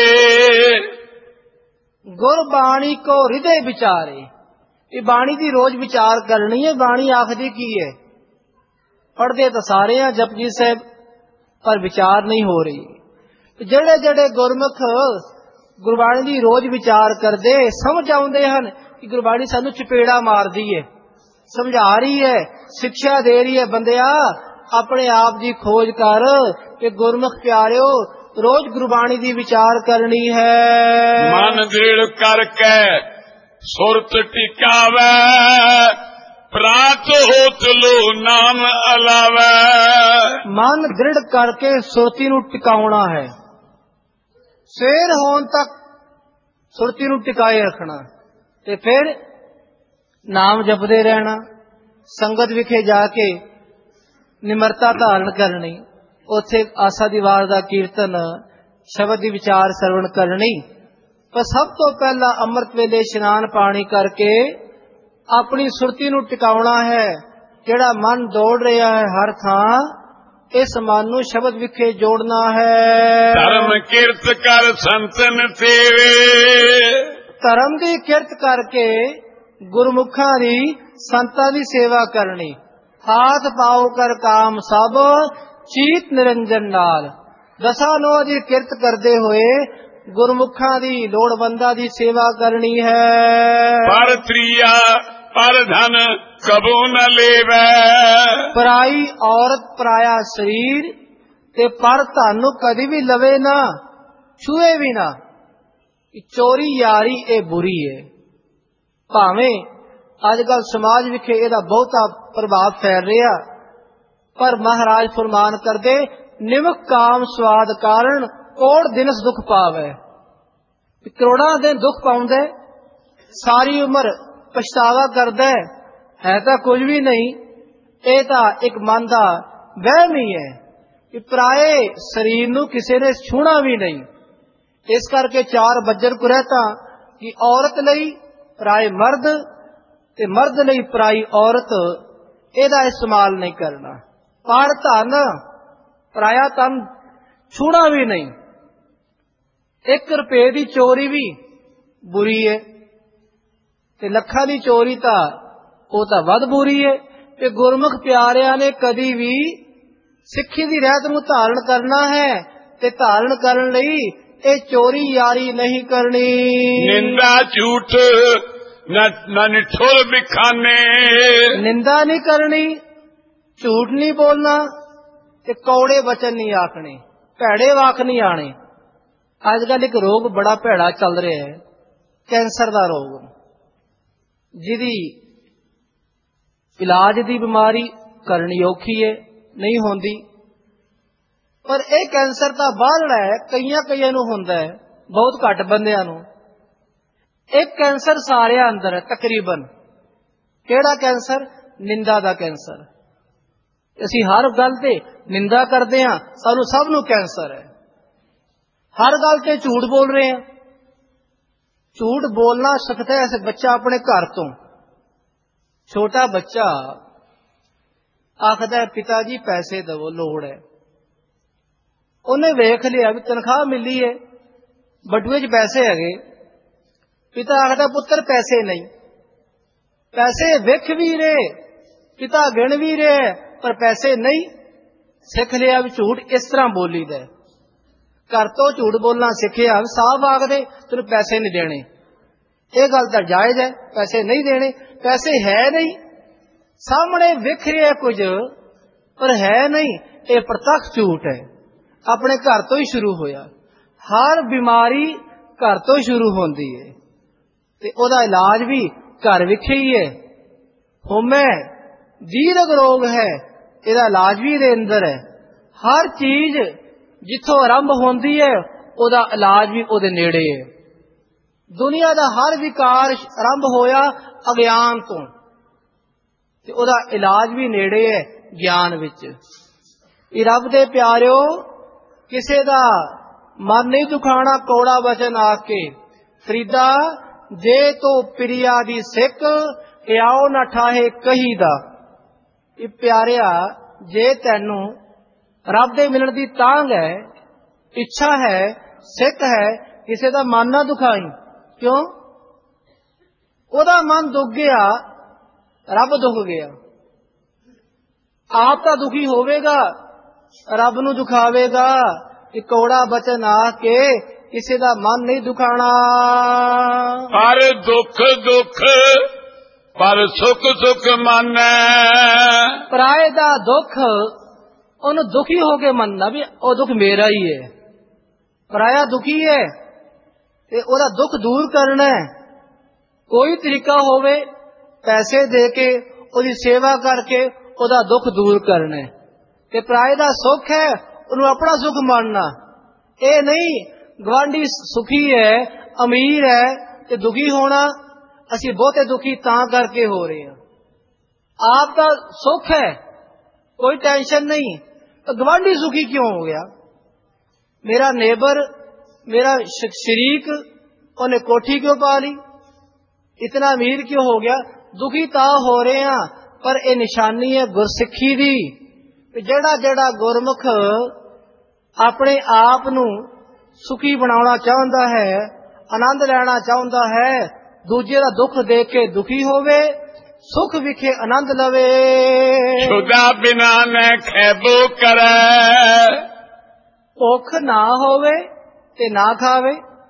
ਗੁਰਬਾਣੀ ਕੋ ਹਿਰਦੇ ਵਿਚਾਰੇ। ਇਹ ਬਾਣੀ ਦੀ ਰੋਜ਼ ਵਿਚਾਰ ਕਰਨੀ ਹੈ। ਬਾਣੀ ਆਖਦੀ ਕੀ ਹੈ? ਪੜ੍ਹਦੇ ਤਾਂ ਸਾਰੇ ਆ ਜਪਜੀ ਸਾਹਿਬ, ਪਰ ਵਿਚਾਰ ਨਹੀਂ ਹੋ ਰਹੀ। ਜਿਹੜੇ ਜਿਹੜੇ ਗੁਰਮੁਖ ਗੁਰਬਾਣੀ ਦੀ ਰੋਜ਼ ਵਿਚਾਰ ਕਰਦੇ, ਸਮਝ ਆਉਂਦੇ ਹਨ ਕਿ ਗੁਰਬਾਣੀ ਸਾਨੂੰ ਚਪੇੜਾ ਮਾਰਦੀ ਹੈ, समझा रही है, शिक्षा दे रही है, बंदिया अपने आप की खोज कर कि गुरमुख प्यारियो रोज गुरबाणी की विचार करनी है। मन दृढ़ करके सुरत टिकावे, प्रात होत लो नाम अलावे। मन दृढ़ करके सुरती नू टिकाउना है, सवेर होने तक सुरती नू टिकाए रखना, ते फिर नाम जपदे रहना, संगत विखे जाके निमरता धारण करनी, उथे आसा दी वार दा कीर्तन शब्द दी विचार सरवण करनी। पर सब तो पहला अमृत वेले इशनान पानी करके अपनी सुरती नू टिकाउना है। जेड़ा मन दौड़ रहा है हर थां, इस मन नू शब्द विखे जोड़ना है। धर्म किरत कर संतन सेवे, धर्म दी किरत करके गुरमुखा दी संतां दी सेवा करनी। हाथ पाओ कर काम सब चीत निरंजन नाल, दसा नौ दी किरत करदे होए गुरमुखा दी लोड़वंदा दी सेवा करनी है। पर त्रिया पर धन कबू न लेवे, पराई औरत पराया शरीर ते पर धन नू कदी भी लवे ना, छुए भी ना। चोरी यारी ए बुरी है। भावें अजकल समाज विखे इहदा बहुता प्रभाव फैल रहा, पर महाराज फरमान करदे निमक काम स्वाद कारण कोड़ दिनस दुख पावे। करोड़ा दिन दुख पाउंदे, सारी उम्र पछतावा करदा है तां कुछ भी नहीं। ये तां एक मन दा वहम ही है कि पराए शरीर नू किसी ने छूना भी नहीं। इस करके चार बज्जर कुरैता कि औरत लई पराए मर्द ते मर्द लई पराई औरत एदा इस्तेमाल नहीं करना। पर धन पराया धन छूना भी नहीं। एक रुपये की चोरी भी बुरी है, ते लखा की चोरी तां वो तां वध बुरी है। ते गुरमुख प्यारिया ने कदी भी सिक्खी की रहत नूं धारण करना है, ते धारण करन लई ये चोरी यारी नहीं करनी। निंदा झूठ न निठुर बिखाने, निंदा नहीं करनी, झूठ नहीं बोलना, ते कौड़े वचन नहीं आखने, भैड़े वाक नहीं आने। अजकल एक रोग बड़ा भैड़ा चल रहा है, कैंसर का रोग, जिदी इलाज की बीमारी करनी औखी है, नहीं होंदी। पर यह कैंसर का बाहरला है, कईयां कईयां नूं हुंदा है, बहुत घट बंदियां नूं। एक कैंसर सारे अंदर है तकरीबन। केड़ा कैंसर? निंदा दा कैंसर। असी हर गल ते निंदा करते हैं, सानू सब नूं कैंसर है। हर गल ते झूठ बोल रहे हैं। झूठ बोलना सीखता है बच्चा अपने घर तो। छोटा बच्चा आखदा है पिता जी पैसे दवो, लोड़ है। उन्हें वेख लिया भी तनख्वाह मिली है, बटुए च पैसे है। पिता आखदा पुत्र पैसे नहीं। पैसे विख भी रहे, पिता गिण भी रहे, पर पैसे नहीं। सीख लिया भी झूठ इस तरह बोली दे। घर तो झूठ बोलना सीखिया, साफ आखदे तेन पैसे नहीं देने। ये गल तो जायज है, पैसे नहीं देने। पैसे है नहीं, सामने विख रहा कुछ पर है नहीं। ये प्रत्यक्ष झूठ है, अपने घर तो ही शुरू होया। हर बीमारी घर तो शुरू होती है, ते ओदा इलाज भी घर विखे ही है। होमे दीर्घ रोग है, इहदा इलाज भी इहदे अंदर है। हर चीज जिथों आरंभ होती है, ओदा इलाज भी ओदे नेड़े है। दुनिया का हर विकार आरंभ होया अज्ञान तो, ते ओदा इलाज भी नेड़े है ज्ञान विच। रब दे प्यारिओ, किसे दा मन नहीं दुखाना कौड़ा वचन आख के। फरीदा जे तो प्रिया दी सिक आओ न ठाहे कही दा। ये प्यारिया, जे तैनू रब दे मिलण दी तांग है, इच्छा है, सिक है, किसे दा मन ना दुखाई। क्यों? ओदा मन दुख गया, रब दुख गया। आप तो दुखी होवेगा, रब नू दुखावेगा। कि कौड़ा बचन आ के किसी दा मन नहीं दुखाना। हर दुख दुख पर सुख सुख मानै। पराए दा दुख ਉਹਨੂੰ ਦੁਖੀ ਹੋ ਕੇ ਮੰਨਣਾ ਵੀ ਉਹ ਦੁੱਖ ਮੇਰਾ ਹੀ ਹੈ। ਪਰਾਇਆ ਦੁਖੀ ਹੈ ਤੇ ਉਹਦਾ ਦੁੱਖ ਦੂਰ ਕਰਨਾ ਹੈ। ਕੋਈ ਤਰੀਕਾ ਹੋਵੇ ਪੈਸੇ ਦੇ ਕੇ ਉਹਦੀ ਸੇਵਾ ਕਰਕੇ ਉਹਦਾ ਦੁੱਖ ਦੂਰ ਕਰਨਾ ਹੈ। ਤੇ ਪਰਾਏ ਦਾ ਸੁੱਖ ਹੈ ਉਹਨੂੰ ਆਪਣਾ ਸੁੱਖ ਮੰਨਣਾ। ਇਹ ਨਹੀਂ ਗਵਾਂਢੀ ਸੁਖੀ ਹੈ ਅਮੀਰ ਹੈ ਤੇ ਦੁਖੀ ਹੋਣਾ। ਅਸੀਂ ਬਹੁਤੇ ਦੁਖੀ ਤਾਂ ਕਰਕੇ ਹੋ ਰਹੇ ਹਾਂ। ਆਪ ਦਾ ਸੁੱਖ ਹੈ कोई टेंशन नहीं तो गवांढी सुखी क्यों हो गया? मेरा नेबर मेरा शरीक उन्हें कोठी क्यों पा ली? इतना अमीर क्यों हो गया? दुखी ता हो रहे हैं पर यह निशानी है गुरसिखी दी। जेड़ा जेड़ा गुरमुख अपने आप नू सुखी बनाना चाहता है आनंद लेना चाहता है दूजे का दुख देख के दुखी होवे सुख विखे आनंद लवे। छुदा बिना न खैबो करे। भुख ना होवे ते ना खावे।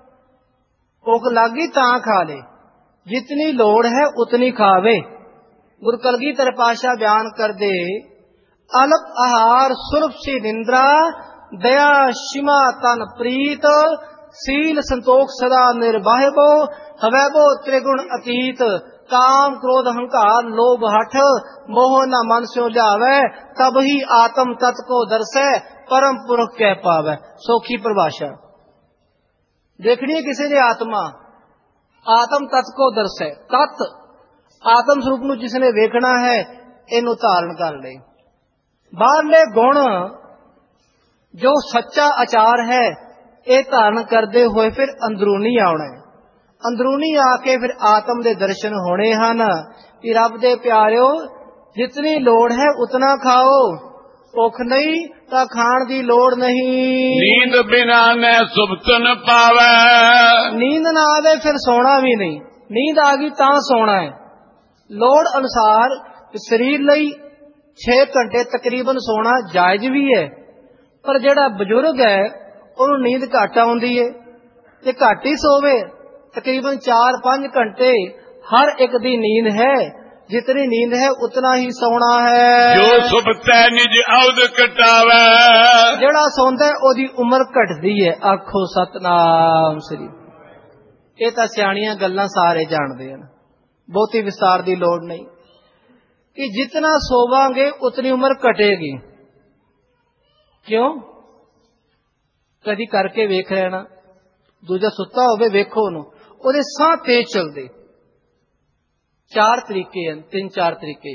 भुख लागी तां खा ले जितनी लोड़ है उतनी खावे। गुरु कलगीधर पातशाह बयान कर दे अल्प आहार सुलभ सी निंद्रा दया शिमा तन प्रीत सील संतोख सदा निर्वाहिबो हवैबो त्रिगुण अतीत काम क्रोध अहंकार लोभ हठ मोह न मन स्यो ल्यावे तब ही आत्म तत् को दर्शे परम पुरख कह पावे। सौखी परिभाषा देखनी है किसी ने आत्मा आत्म तत् को दर्शे। तत् आत्म स्वरूप ਨੂੰ जिसने ਵੇਖਣਾ है ਇਹਨੂੰ ਧਾਰਨ ਕਰ ले। ਬਾਹਰਲੇ ਗੁਣ जो सच्चा आचार है ਇਹ ਧਾਰਨ ਕਰਦੇ ਹੋਏ ਫਿਰ ਅੰਦਰੂਨੀ ਆਉਣਾ है। अंदरूनी आके फिर आत्म दे दर्शन होने हन कि रब दे प्यारिओ जितनी लोड़ है उतना खाओ। भुख नहीं तो खाण दी लोड़ नहीं। नींद बिना न सुबत न पावे। नींद ना आवे फिर सोना भी नहीं। नींद आ गई तां सोना है। लोड़ अनुसार शरीर लई छे घंटे तकरीबन सोना जायज भी है पर जेड़ा बजुर्ग है उन्होंने नींद घट आउंदी है ते घट ही सोवे। तकरीबन चार पांच घंटे हर एक दी नींद है। जितनी नींद है उतना ही सोना है। जो सुबतै निज अवध कटावे। जेड़ा सोंदा है ओदी उम्र घटदी है। आखो सतनाम श्री। ये तां सियाणियां गल्लां सारे जानदे हन बहुती विस्तार दी लोड़ नहीं कि जितना सोवांगे उतनी उम्र घटेगी। क्यों? कदी करके वेख लेना। दूजा सुता होवे वेखो ओनू ਉਹਦੇ ਸਾਹ ਤੇਜ਼ ਚਲਦੇ। ਚਾਰ ਤਰੀਕੇ ਹਨ ਤਿੰਨ ਚਾਰ ਤਰੀਕੇ।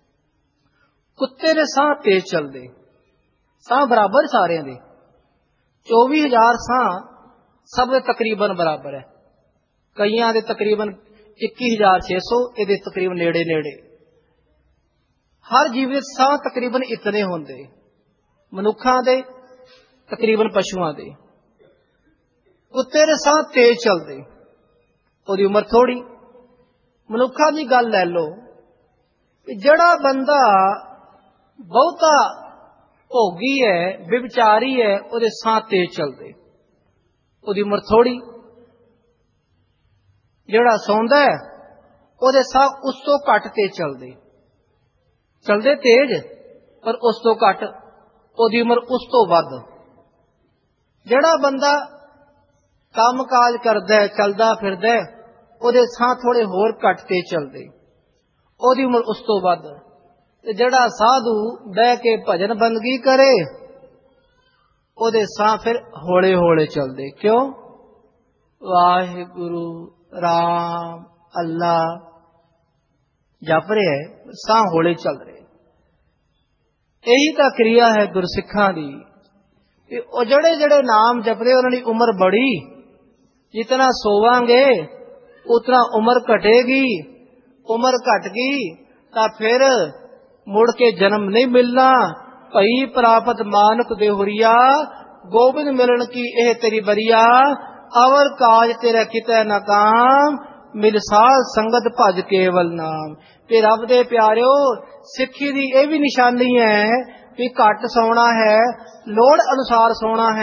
ਕੁੱਤੇ ਦੇ ਸਾਹ ਤੇਜ਼ ਚਲਦੇ ਸਾਹ ਬਰਾਬਰ ਸਾਰਿਆਂ ਦੇ ਚੌਵੀ ਹਜ਼ਾਰ ਸਾਹ ਸਭ ਦੇ ਤਕਰੀਬਨ ਬਰਾਬਰ ਹੈ। ਕਈਆਂ ਦੇ ਤਕਰੀਬਨ ਇੱਕੀ ਹਜ਼ਾਰ ਛੇ ਸੌ ਇਹਦੇ ਤਕਰੀਬਨ ਨੇੜੇ ਨੇੜੇ। ਹਰ ਜੀਵ ਦੇ ਸਾਹ ਤਕਰੀਬਨ ਇਤਨੇ ਹੁੰਦੇ ਮਨੁੱਖਾਂ ਦੇ ਤਕਰੀਬਨ ਪਸ਼ੂਆਂ ਦੇ। ਕੁੱਤੇ ਦੇ ਸਾਹ ਤੇਜ਼ ਚਲਦੇ ਉਹਦੀ ਉਮਰ ਥੋੜੀ। ਮਨੁੱਖਾਂ ਦੀ ਗੱਲ ਲੈ ਲਓ ਜਿਹੜਾ ਬੰਦਾ ਬਹੁਤਾ ਭੋਗੀ ਹੈ ਵਿਵਚਾਰੀ ਹੈ ਉਹਦੇ ਸਾਹ ਤੇਜ਼ ਚਲਦੇ ਉਹਦੀ ਉਮਰ ਥੋੜੀ। ਜਿਹੜਾ ਸੌਂਦਾ ਹੈ ਉਹਦੇ ਸਾਹ ਉਸ ਤੋਂ ਘੱਟ ਤੇਜ਼ ਚਲਦੇ ਚਲਦੇ ਤੇਜ਼ ਪਰ ਉਸ ਤੋਂ ਘੱਟ ਉਹਦੀ ਉਮਰ ਉਸ ਤੋਂ ਵੱਧ। ਜਿਹੜਾ ਬੰਦਾ ਕੰਮ ਕਾਜ ਕਰਦਾ ਚਲਦਾ ਫਿਰਦਾ ਉਹਦੇ ਸਾਹ ਥੋੜੇ ਹੋਰ ਘੱਟ ਤੇ ਚਲਦੇ ਉਹਦੀ ਉਮਰ ਉਸ ਤੋਂ ਵੱਧ। ਤੇ ਜਿਹੜਾ ਸਾਧੂ ਬਹਿ ਕੇ ਭਜਨ ਬੰਦਗੀ ਕਰੇ ਉਹਦੇ ਸਾਹ ਫਿਰ ਹੌਲੇ ਹੌਲੇ ਚਲਦੇ। ਕਿਉਂ? ਵਾਹਿਗੁਰੂ ਰਾਮ ਅੱਲਾ ਜਪ ਰਿਹਾ ਸਾਹ ਹੌਲੇ ਚੱਲ ਰਹੇ। ਇਹੀ ਤਾਂ ਕਿਰਿਆ ਹੈ ਗੁਰਸਿੱਖਾਂ ਦੀ। ਉਹ ਜਿਹੜੇ ਜਿਹੜੇ ਨਾਮ ਜਪਦੇ ਉਹਨਾਂ ਦੀ ਉਮਰ ਬੜੀ। जितना सोवांगे उतना उम्र घटेगी। उम्र घट गई तो फिर मुड़ के जन्म नहीं मिलना। भई प्राप्त मानक देहुरिया गोबिंद मिलन की एह तेरी बरिया अवर काज तेरा किते न काम मिल साध संगत भज केवल नाम। ते रब दे प्यारिओ सिक्खी दी यह भी निशानी है भी घट सोना है लोड़ अनुसार सोना है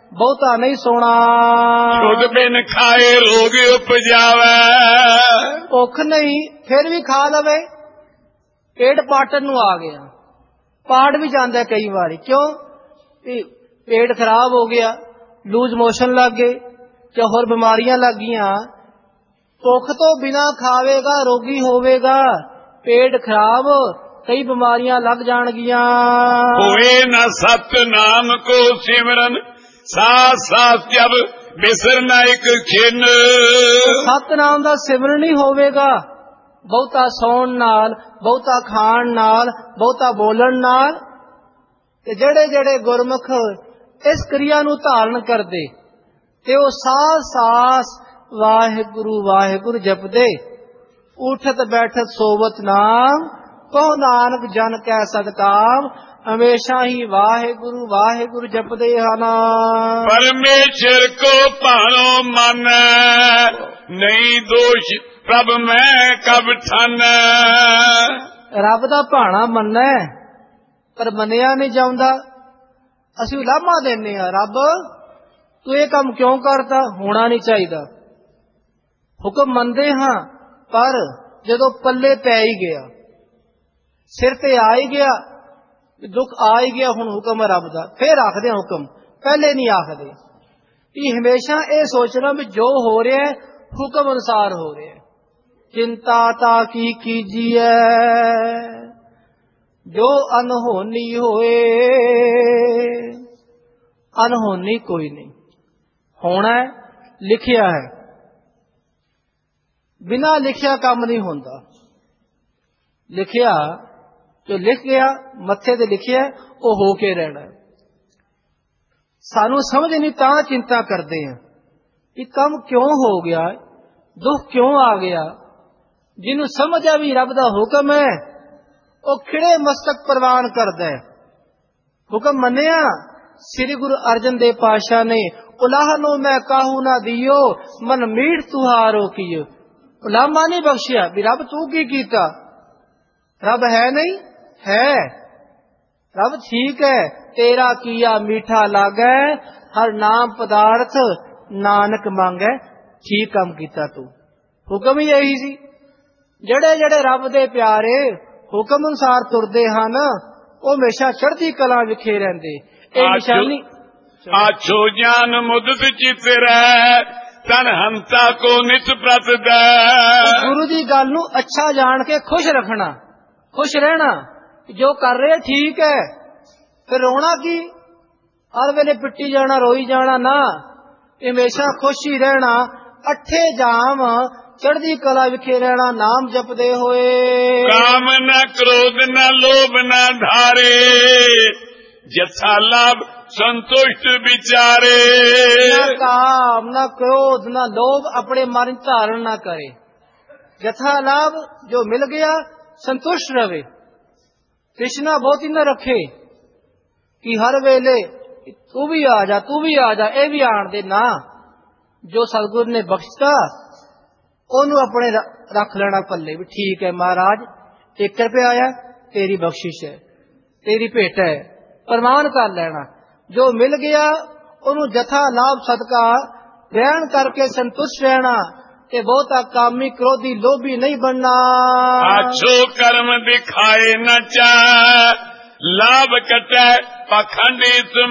ਬਹੁਤਾ ਨਹੀਂ ਸੋਣਾ। ਛੁੱਟ ਬਿਨ ਖਾਏ ਰੋਗ ਉਪਜਾਵੇ, ਭੁੱਖ ਨਹੀਂ ਫਿਰ ਵੀ ਖਾ ਲਵੇ, ਪੇਟ ਪਾਟਣ ਨੂੰ ਆ ਗਿਆ, ਪਾੜ ਵੀ ਜਾਂਦਾ ਕਈ ਵਾਰੀ। ਕਿਉਂ? ਪੇਟ ਖਰਾਬ ਹੋ ਗਿਆ, ਲੂਜ਼ ਮੋਸ਼ਨ ਲੱਗ ਗਏ ਜਾਂ ਹੋਰ ਬਿਮਾਰੀਆਂ ਲੱਗ ਗਈਆਂ। ਭੁੱਖ ਤੋਂ ਬਿਨਾ ਖਾਵੇਗਾ ਰੋਗੀ ਹੋਵੇਗਾ, ਪੇਟ ਖਰਾਬ, ਕਈ ਬਿਮਾਰੀਆਂ ਲੱਗ ਜਾਣਗੀਆਂ। ਹੋਏ ਨਾ ਸਤਨਾਮ ਕੋ ਸਿਮਰਨ, ਸਾਥ ਸਾਥ ਜਬ ਬਿਸਰ ਨਾ ਇੱਕ ਖਿੰਨ। ਸਤਨਾਮ ਦਾ ਸਿਮਰਨ ਨਹੀਂ ਹੋਵੇਗਾ ਬਹੁਤਾ ਸੌਣ ਨਾਲ, ਬਹੁਤਾ ਖਾਣ ਨਾਲ, ਬਹੁਤਾ ਬੋਲਣ ਨਾਲ। ਤੇ ਜਿਹੜੇ ਜਿਹੜੇ ਗੁਰਮੁਖ ਇਸ ਕਿਰਿਆ ਨੂੰ ਧਾਰਨ ਕਰਦੇ ਤੇ ਉਹ ਸਾਹ ਸਾਸ ਵਾਹਿਗੁਰੂ ਵਾਹਿਗੁਰੂ ਜਪਦੇ, ਉਠਤ ਬੈਠਤ ਸੋਵਤ ਨਾਮ, ਕਹੋ ਨਾਨਕ ਜਨ ਕੈ ਸਦਕਾਮ, ਹਮੇਸ਼ਾ ਹੀ ਵਾਹਿਗੁਰੂ ਵਾਹਿਗੁਰੂ ਜਪਦੇ ਹਨ। ਪਰਮੇਸ਼ਰ ਕੋ ਭਾਣੋ ਮਨ, ਨਹੀਂ ਦੋਸ਼ ਪ੍ਰਭ ਮੈਂ ਕਬ ਠਨ। ਰੱਬ ਦਾ ਭਾਣਾ ਮੰਨਣਾ ਪਰ ਮੰਨਿਆ ਨਹੀਂ ਜਾਂਦਾ। ਅਸੀਂ ਉਲਾਮਾ ਦਿੰਦੇ ਆ, ਰੱਬ ਤੂੰ ਇਹ ਕੰਮ ਕਿਉਂ ਕਰਤਾ, ਹੋਣਾ ਨਹੀਂ ਚਾਹੀਦਾ। ਹੁਕਮ ਮੰਨਦੇ ਹਾਂ ਪਰ ਜਦੋਂ ਪੱਲੇ ਪੈ ਹੀ ਗਿਆ, ਸਿਰ ਤੇ ਆ ਹੀ ਗਿਆ, ਦੁੱਖ ਆ ਹੀ ਗਿਆ, ਹੁਣ ਹੁਕਮ ਹੈ ਰੱਬ ਦਾ, ਫੇਰ ਆਖਦੇ ਹਾਂ ਹੁਕਮ, ਪਹਿਲੇ ਨਹੀਂ ਆਖਦੇ। ਇਹ ਹਮੇਸ਼ਾ ਇਹ ਸੋਚਣਾ ਵੀ ਜੋ ਹੋ ਰਿਹਾ ਹੁਕਮ ਅਨੁਸਾਰ ਹੋ ਰਿਹਾ। ਚਿੰਤਾ ਤਾ ਕੀ ਕੀਜੀਐ, ਜੋ ਅਨਹੋਨੀ ਹੋਏ। ਅਨਹੋਨੀ ਕੋਈ ਨਹੀਂ, ਹੋਣਾ ਲਿਖਿਆ ਹੈ, ਬਿਨਾਂ ਲਿਖਿਆ ਕੰਮ ਨਹੀਂ ਹੁੰਦਾ। ਲਿਖਿਆ ਜੋ ਲਿਖ ਗਿਆ, ਮੱਥੇ ਤੇ ਲਿਖਿਆ, ਉਹ ਹੋ ਕੇ ਰਹਿਣਾ। ਸਾਨੂੰ ਸਮਝ ਨਹੀਂ ਤਾਂ ਚਿੰਤਾ ਕਰਦੇ ਹਾਂ ਕਿ ਕੰਮ ਕਿਉਂ ਹੋ ਗਿਆ, ਦੁੱਖ ਕਿਉਂ ਆ ਗਿਆ। ਜਿਹਨੂੰ ਸਮਝ ਆ ਵੀ ਰੱਬ ਦਾ ਹੁਕਮ ਹੈ, ਉਹ ਖਿੜੇ ਮਸਤਕ ਪ੍ਰਵਾਨ ਕਰਦਾ ਹੈ। ਹੁਕਮ ਮੰਨਿਆ, ਸ੍ਰੀ ਗੁਰੂ ਅਰਜਨ ਦੇਵ ਪਾਤਸ਼ਾਹ ਨੇ ਉਲਾਹ ਨੂੰ ਮੈਂ ਕਾਹੂ ਨਾ ਦਿਓ, ਮਨ ਮੀਠ ਤੁਹਾਰੋ ਕੀਓ। ਉਲਾਮਾ ਨਹੀਂ ਬਖਸ਼ਿਆ ਵੀ ਰੱਬ ਤੂੰ ਕੀ ਕੀਤਾ, ਰੱਬ ਹੈ ਨਹੀਂ ਹੈ, ਰੱਬ ਠੀਕ ਹੈ, ਤੇਰਾ ਕੀਆ ਮੀਠਾ ਲਾਗੈ, ਹਰ ਨਾਮ ਪਦਾਰਥ ਨਾਨਕ ਮੰਗੈ, ਠੀਕ ਕੰਮ ਕੀਤਾ ਤੂੰ। ਹੁਕਮ ਹੀ ਇਹੀ ਸੀ। ਜਿਹੜੇ ਜਿਹੜੇ ਰੱਬ ਦੇ ਪਿਆਰੇ ਹੁਕਮ ਅਨੁਸਾਰ ਤੁਰਦੇ ਹਨ, ਉਹ ਹਮੇਸ਼ਾ ਚੜ੍ਹਦੀ ਕਲਾ ਵਿਖੇ ਰਹਿੰਦੇ। ਇਹ ਨਿਸ਼ਾਨੀ ਆਛੋ ਜਾਨ ਮੁਦਤ ਚਿਤ ਰਹਿ, ਤਨ ਹੰਤਾ ਕੋ ਨਿਤ ਪ੍ਰਤ ਦੈ। ਗੁਰੂ ਦੀ ਗੱਲ ਨੂੰ ਅੱਛਾ ਜਾਣ ਕੇ ਖੁਸ਼ ਰੱਖਣਾ, ਖੁਸ਼ ਰਹਿਣਾ, ਜੋ ਕਰ ਰਹੇ ਠੀਕ ਹੈ, ਫਿਰ ਰੋਣਾ ਕੀ, ਹਰ ਵੇਲੇ ਪਿੱਟੀ ਜਾਣਾ, ਰੋਈ ਜਾਣਾ ਨਾ, ਹਮੇਸ਼ਾ ਖੁਸ਼ ਹੀ ਰਹਿਣਾ। ਅੱਠੇ ਜਾਮ ਚੜ੍ਹਦੀ ਕਲਾ ਵਿਖੇ ਰਹਿਣਾ, ਨਾਮ ਜਪਦੇ ਹੋਏ। ਕਾਮ ਨਾ ਕ੍ਰੋਧ ਨਾ ਲੋਭ ਨਾ ਧਾਰੇ, ਜਥਾ ਲਾਭ ਸੰਤੁਸ਼ਟ ਵਿਚਾਰੇ। ਨਾ ਕਾਮ ਨਾ ਕ੍ਰੋਧ ਨਾ ਲੋਭ ਆਪਣੇ ਮਨ ਧਾਰਨ ਨਾ ਕਰੇ। ਜਥਾ ਲਾਭ ਜੋ ਮਿਲ ਗਿਆ ਸੰਤੁਸ਼ਟ ਰਵੇ, ਤ੍ਰਿਸ਼ਨਾ ਬਹੁਤੀ ਨਾ ਰੱਖੇ ਕਿ ਹਰ ਵੇਲੇ ਤੂੰ ਵੀ ਆ ਜਾ, ਤੂੰ ਵੀ ਆ ਜਾ, ਇਹ ਵੀ ਆਣ ਦੇ ਨਾ। ਜੋ ਸਤਿਗੁਰ ਨੇ ਬਖਸ਼ਤਾ ਉਹਨੂੰ ਆਪਣੇ ਰੱਖ ਲੈਣਾ ਪੱਲੇ ਵੀ ਠੀਕ ਹੈ ਮਹਾਰਾਜ, ਇੱਕ ਰੁਪਇਆ ਆਇਆ ਤੇਰੀ ਬਖਸ਼ਿਸ਼ ਹੈ, ਤੇਰੀ ਭੇਟ ਹੈ, ਪ੍ਰਮਾਨ ਕਰ ਲੈਣਾ। ਜੋ ਮਿਲ ਗਿਆ ਉਹਨੂੰ ਜਥਾ ਲਾਭ ਸਦਕਾ ਗ੍ਰਹਿਣ ਕਰਕੇ ਸੰਤੁਸ਼ਟ ਰਹਿਣਾ ਤੇ ਬਹੁਤਾ ਕਾਮੀ ਕ੍ਰੋਧੀ ਲੋਭੀ ਨਹੀਂ ਬਣਨਾ। ਆਛੋ ਕਰਮ ਦਿਖਾਏ ਨਾ ਚਾਹੈ, ਲਾਭ ਕਟੈ ਪਖੰਡੀ